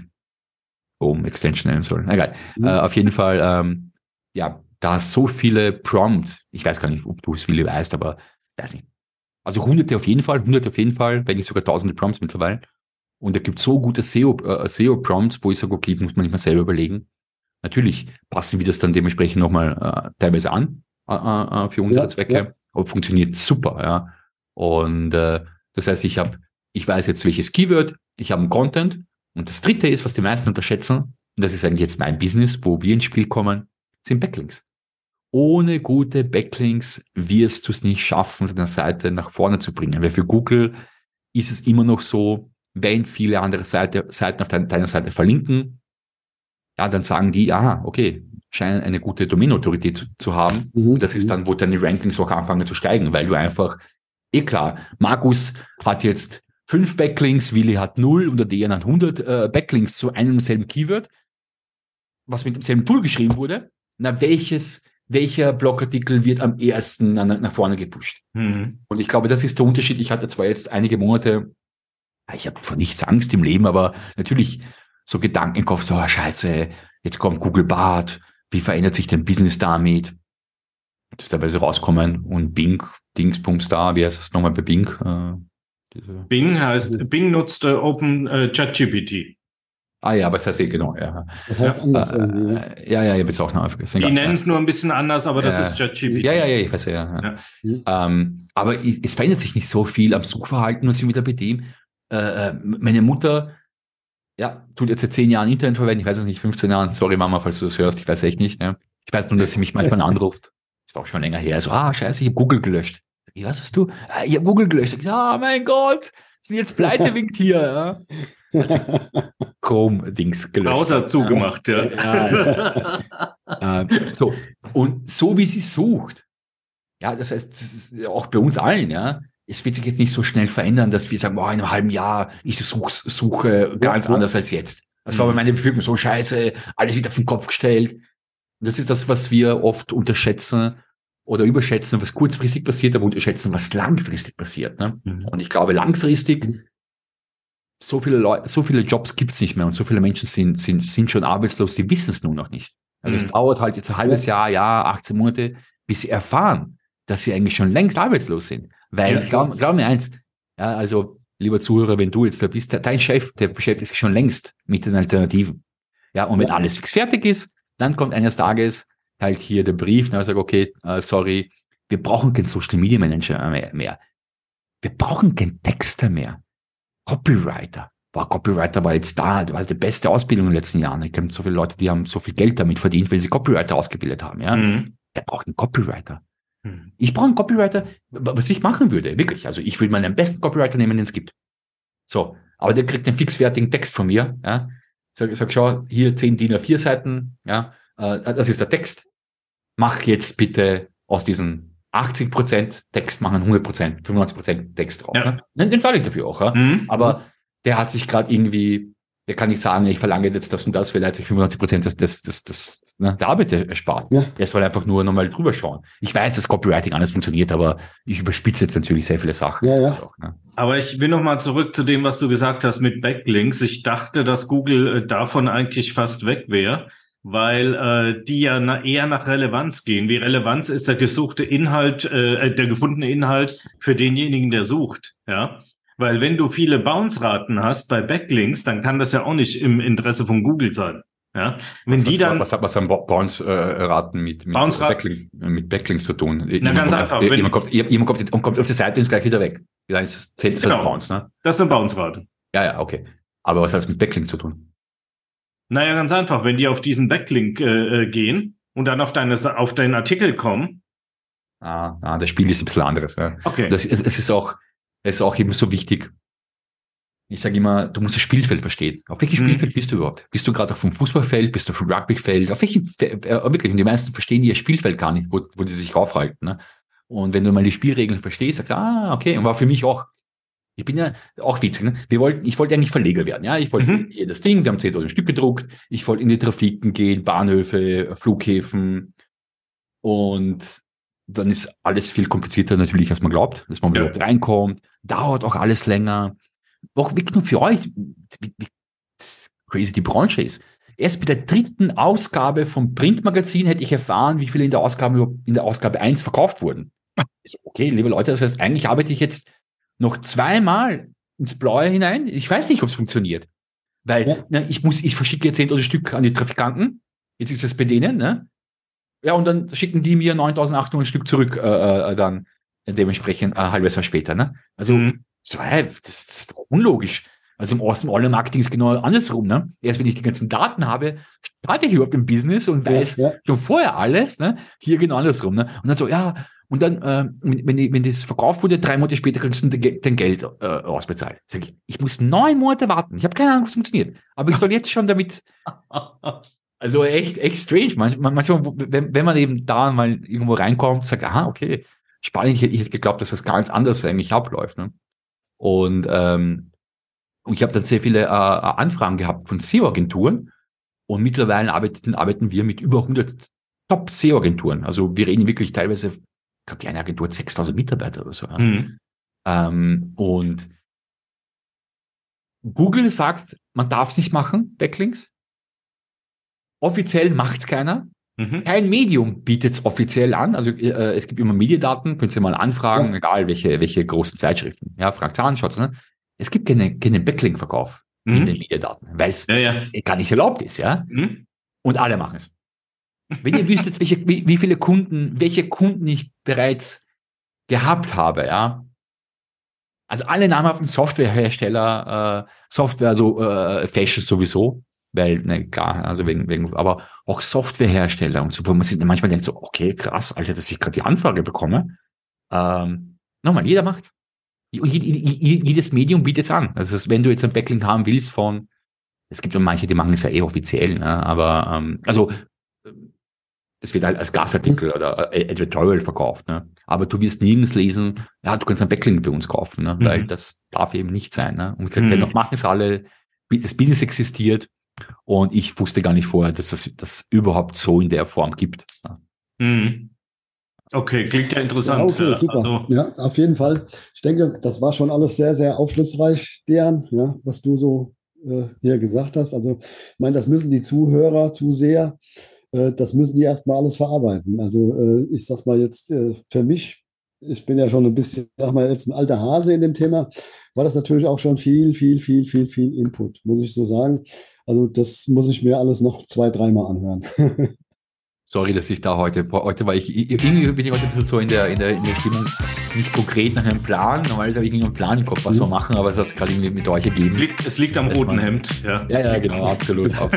Extension nennen sollen. Egal. Auf jeden Fall, da ist so viele Prompts. Ich weiß gar nicht, ob du es viele weißt, aber weiß nicht. Also hunderte auf jeden Fall, wenn nicht sogar tausende Prompts mittlerweile. Und da gibt es so gute SEO-Prompts, wo ich sage, okay, muss man nicht mal selber überlegen. Natürlich passen wir das dann dementsprechend nochmal teilweise an für unsere Zwecke, aber funktioniert super. Ja. Und das heißt, ich weiß jetzt, welches Keyword, ich habe einen Content, und das dritte ist, was die meisten unterschätzen, und das ist eigentlich jetzt mein Business, wo wir ins Spiel kommen, sind Backlinks. Ohne gute Backlinks wirst du es nicht schaffen, deine Seite nach vorne zu bringen, weil für Google ist es immer noch so, wenn viele andere Seiten auf deiner Seite verlinken, ja, dann sagen die, okay, scheinen eine gute Domain-Autorität zu haben. Und das ist dann, wo deine Rankings auch anfangen zu steigen, weil du einfach, klar, Markus hat jetzt 5 Backlinks, Willi hat 0 und der Dejan hat 100 Backlinks zu einem und selben Keyword, was mit demselben Tool geschrieben wurde. Na, welcher Blogartikel wird am ersten nach vorne gepusht? Und ich glaube, das ist der Unterschied. Ich hatte zwar jetzt einige Monate, ich habe vor nichts Angst im Leben, aber natürlich so Gedanken im Kopf, so, scheiße, jetzt kommt Google Bard, wie verändert sich dein Business damit? Das ist teilweise rauskommen und Bing, Dingsbums da, wie heißt das nochmal bei Bing? Bing nutzt Open ChatGPT. Ja, aber das heißt genau, ja. Das heißt anders irgendwie. Ja, ich habe es auch noch vergessen. Die nennen es nur ein bisschen anders, aber das ist ChatGPT. Ja, ich weiß ja. Aber es verändert sich nicht so viel am Suchverhalten, was ich wieder bei dem. Meine Mutter, tut jetzt seit 10 Jahren Internet verwenden, ich weiß es nicht, 15 Jahren, sorry Mama, falls du das hörst, ich weiß echt nicht. Ne? Ich weiß nur, dass sie mich manchmal anruft. Ist auch schon länger her. So, scheiße, ich habe Google gelöscht. Was hast du? Ich habe Google gelöscht. Ich sag, mein Gott, sind jetzt pleite winkt hier. Ja? Also, Chrome-Dings gelöscht. Browser zugemacht, so. Und so wie sie sucht, das heißt, das ist auch bei uns allen, es wird sich jetzt nicht so schnell verändern, dass wir sagen, in einem halben Jahr, ich suche ganz anders als jetzt. Das war bei meiner Befürchtung so scheiße, alles wieder auf den Kopf gestellt. Und das ist das, was wir oft unterschätzen oder überschätzen, was kurzfristig passiert, aber unterschätzen, was langfristig passiert. Ne? Und ich glaube, langfristig, so viele Jobs gibt es nicht mehr und so viele Menschen sind schon arbeitslos, die wissen es nur noch nicht. Also es dauert halt jetzt ein halbes Jahr, 18 Monate, bis sie erfahren, dass sie eigentlich schon längst arbeitslos sind. Weil, glaub mir eins, also lieber Zuhörer, wenn du jetzt da bist, dein Chef, der beschäftigt sich schon längst mit den Alternativen. Ja, und wenn alles fix fertig ist, dann kommt eines Tages halt hier der Brief, und sagt, okay, sorry, wir brauchen keinen Social Media Manager mehr. Wir brauchen keinen Texter mehr. Copywriter. Copywriter war jetzt da, das war die beste Ausbildung in den letzten Jahren. Ich kenne so viele Leute, die haben so viel Geld damit verdient, weil sie Copywriter ausgebildet haben. Ja? Der braucht einen Copywriter. Ich brauche einen Copywriter, was ich machen würde, wirklich. Also ich würde meinen besten Copywriter nehmen, den es gibt. So, aber der kriegt einen fixfertigen Text von mir. Ja? Sag, schau, hier 10 DIN A4 Seiten, das ist der Text. Mach jetzt bitte aus diesen 80% Text machen 100%, 95% Text drauf. Ja. Ne? Den zahle ich dafür auch. Aber der hat sich gerade irgendwie, der kann nicht sagen, ich verlange jetzt das und das, weil er hat sich 95% der Arbeit erspart. Ja. Er soll einfach nur nochmal drüber schauen. Ich weiß, dass Copywriting anders funktioniert, aber ich überspitze jetzt natürlich sehr viele Sachen. Ja. Auch, ne? Aber ich will nochmal zurück zu dem, was du gesagt hast mit Backlinks. Ich dachte, dass Google davon eigentlich fast weg wäre, weil die ja eher nach Relevanz gehen. Wie Relevanz ist der gesuchte Inhalt, der gefundene Inhalt für denjenigen, der sucht, ja. Weil wenn du viele Bounce-Raten hast bei Backlinks, dann kann das ja auch nicht im Interesse von Google sein. Ja, wenn was haben Bounce-Raten mit Backlinks zu tun? Ganz einfach. Jemand kommt auf die Seite und ist gleich wieder weg. Dann zählt das als Bounce, ne? Das ist eine Bounce-Rate. Ja, okay. Aber was hat es mit Backlink zu tun? Naja, ganz einfach. Wenn die auf diesen Backlink gehen und dann auf deinen Artikel kommen. Das Spiel ist ein bisschen anderes. Ne? Okay. Es ist auch eben so wichtig. Ich sage immer, du musst das Spielfeld verstehen. Auf welchem Spielfeld bist du überhaupt? Bist du gerade auf dem Fußballfeld? Bist du auf dem Rugbyfeld? Auf welchem wirklich? Und die meisten verstehen ihr Spielfeld gar nicht, wo die sich aufhalten. Ne? Und wenn du mal die Spielregeln verstehst, sagst du, okay. Und war für mich auch, ich bin ja auch witzig. Ne? Ich wollte eigentlich Verleger werden. Ja, ich wollte hier das Ding. Wir haben 10.000 Stück gedruckt. Ich wollte in die Trafiken gehen, Bahnhöfe, Flughäfen. Und dann ist alles viel komplizierter natürlich, als man glaubt, dass man überhaupt reinkommt. Dauert auch alles länger. Auch wirklich nur für euch, wie crazy die Branche ist. Erst bei der 3. Ausgabe vom Printmagazin hätte ich erfahren, wie viele in der Ausgabe 1 verkauft wurden. Okay, liebe Leute, das heißt, eigentlich arbeite ich jetzt noch 2-mal ins Blaue hinein. Ich weiß nicht, ob es funktioniert. Weil ich verschicke jetzt 10.000 Stück an die Trafikanten. Jetzt ist es bei denen, ne? Ja, und dann schicken die mir 9.800 Stück zurück, dann dementsprechend ein halbes Jahr später, ne? Also, das ist unlogisch. Also im Online-Marketing ist genau andersrum, ne? Erst wenn ich die ganzen Daten habe, starte ich überhaupt im Business und weiß schon vorher alles, ne? Hier genau andersrum, ne? Und dann so, Und dann, wenn das verkauft wurde, 3 Monate später kriegst du dein Geld ausbezahlt. Sag ich muss 9 Monate warten. Ich habe keine Ahnung, was funktioniert. Aber ich soll jetzt schon damit... Also echt strange. Manchmal, wenn man eben da mal irgendwo reinkommt, sagt, aha, okay, spannend, ich hätte geglaubt, dass das ganz anders eigentlich abläuft. Ne? Und ich habe dann sehr viele Anfragen gehabt von SEO-Agenturen und mittlerweile arbeiten wir mit über 100 Top-SEO-Agenturen. Also wir reden wirklich teilweise, ich glaube, die eine Agentur hat 6.000 Mitarbeiter oder so. Und Google sagt, man darf es nicht machen, Backlinks. Offiziell macht es keiner. Kein Medium bietet es offiziell an. Also es gibt immer Mediendaten, könnt ihr mal anfragen, egal welche großen Zeitschriften. Ja, fragt an, schaut's, ne? Es gibt keinen Backlink-Verkauf in den Mediendaten, weil es gar nicht erlaubt ist, ja. Und alle machen es. Wenn ihr wüsstet, welche Kunden ich bereits gehabt habe, ja. Also alle namhaften Softwarehersteller, Fashion sowieso, weil, klar, also aber auch Softwarehersteller und so, wo man sich manchmal denkt so, okay, krass, Alter, dass ich gerade die Anfrage bekomme. Nochmal, jeder macht's. Und jedes Medium bietet es an. Also wenn du jetzt ein Backlink haben willst es gibt ja manche, die machen es ja offiziell, ne? Aber es wird halt als Gastartikel oder Editorial verkauft, ne? Aber du wirst nirgends lesen, ja, du kannst ein Backlink bei uns kaufen, ne? Weil das darf eben nicht sein, ne? Und dennoch machen es alle, das Business existiert und ich wusste gar nicht vorher, dass das überhaupt so in der Form gibt. Ne? Okay, klingt ja interessant. Ja, okay, super. Also, ja, auf jeden Fall. Ich denke, das war schon alles sehr, sehr aufschlussreich, Dejan, ja, was du so hier gesagt hast. Also, ich meine, das müssen die Zuhörer, Zuseher, das müssen die erstmal alles verarbeiten. Also, ich sag's mal jetzt für mich, ich bin ja schon ein bisschen, sag mal, jetzt ein alter Hase in dem Thema, war das natürlich auch schon viel Input, muss ich so sagen. Also, das muss ich mir alles noch 2-3 Mal anhören. Sorry, dass ich da heute war irgendwie bin ich heute ein bisschen so in der Stimmung, nicht konkret nach einem Plan. Normalerweise habe ich irgendwie einen Plan im Kopf, was wir machen, aber es hat es gerade irgendwie mit euch ergeben. Es liegt am roten Hemd. Ja, genau, absolut. Ja.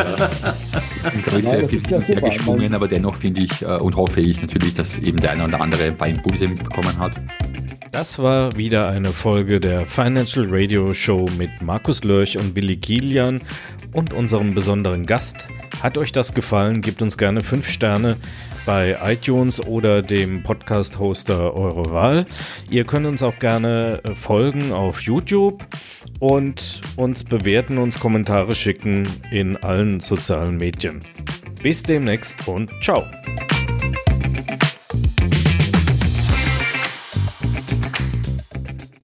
Es sind sehr geschwungen, aber dennoch finde ich und hoffe ich natürlich, dass eben der eine oder andere ein paar Impulse mitbekommen hat. Das war wieder eine Folge der Financial Radio Show mit Markus Lörch und Willi Kilian und unserem besonderen Gast. Hat euch das gefallen? Gebt uns gerne 5 Sterne bei iTunes oder dem Podcast-Hoster eurer Wahl. Ihr könnt uns auch gerne folgen auf YouTube und uns bewerten, uns Kommentare schicken in allen sozialen Medien. Bis demnächst und ciao!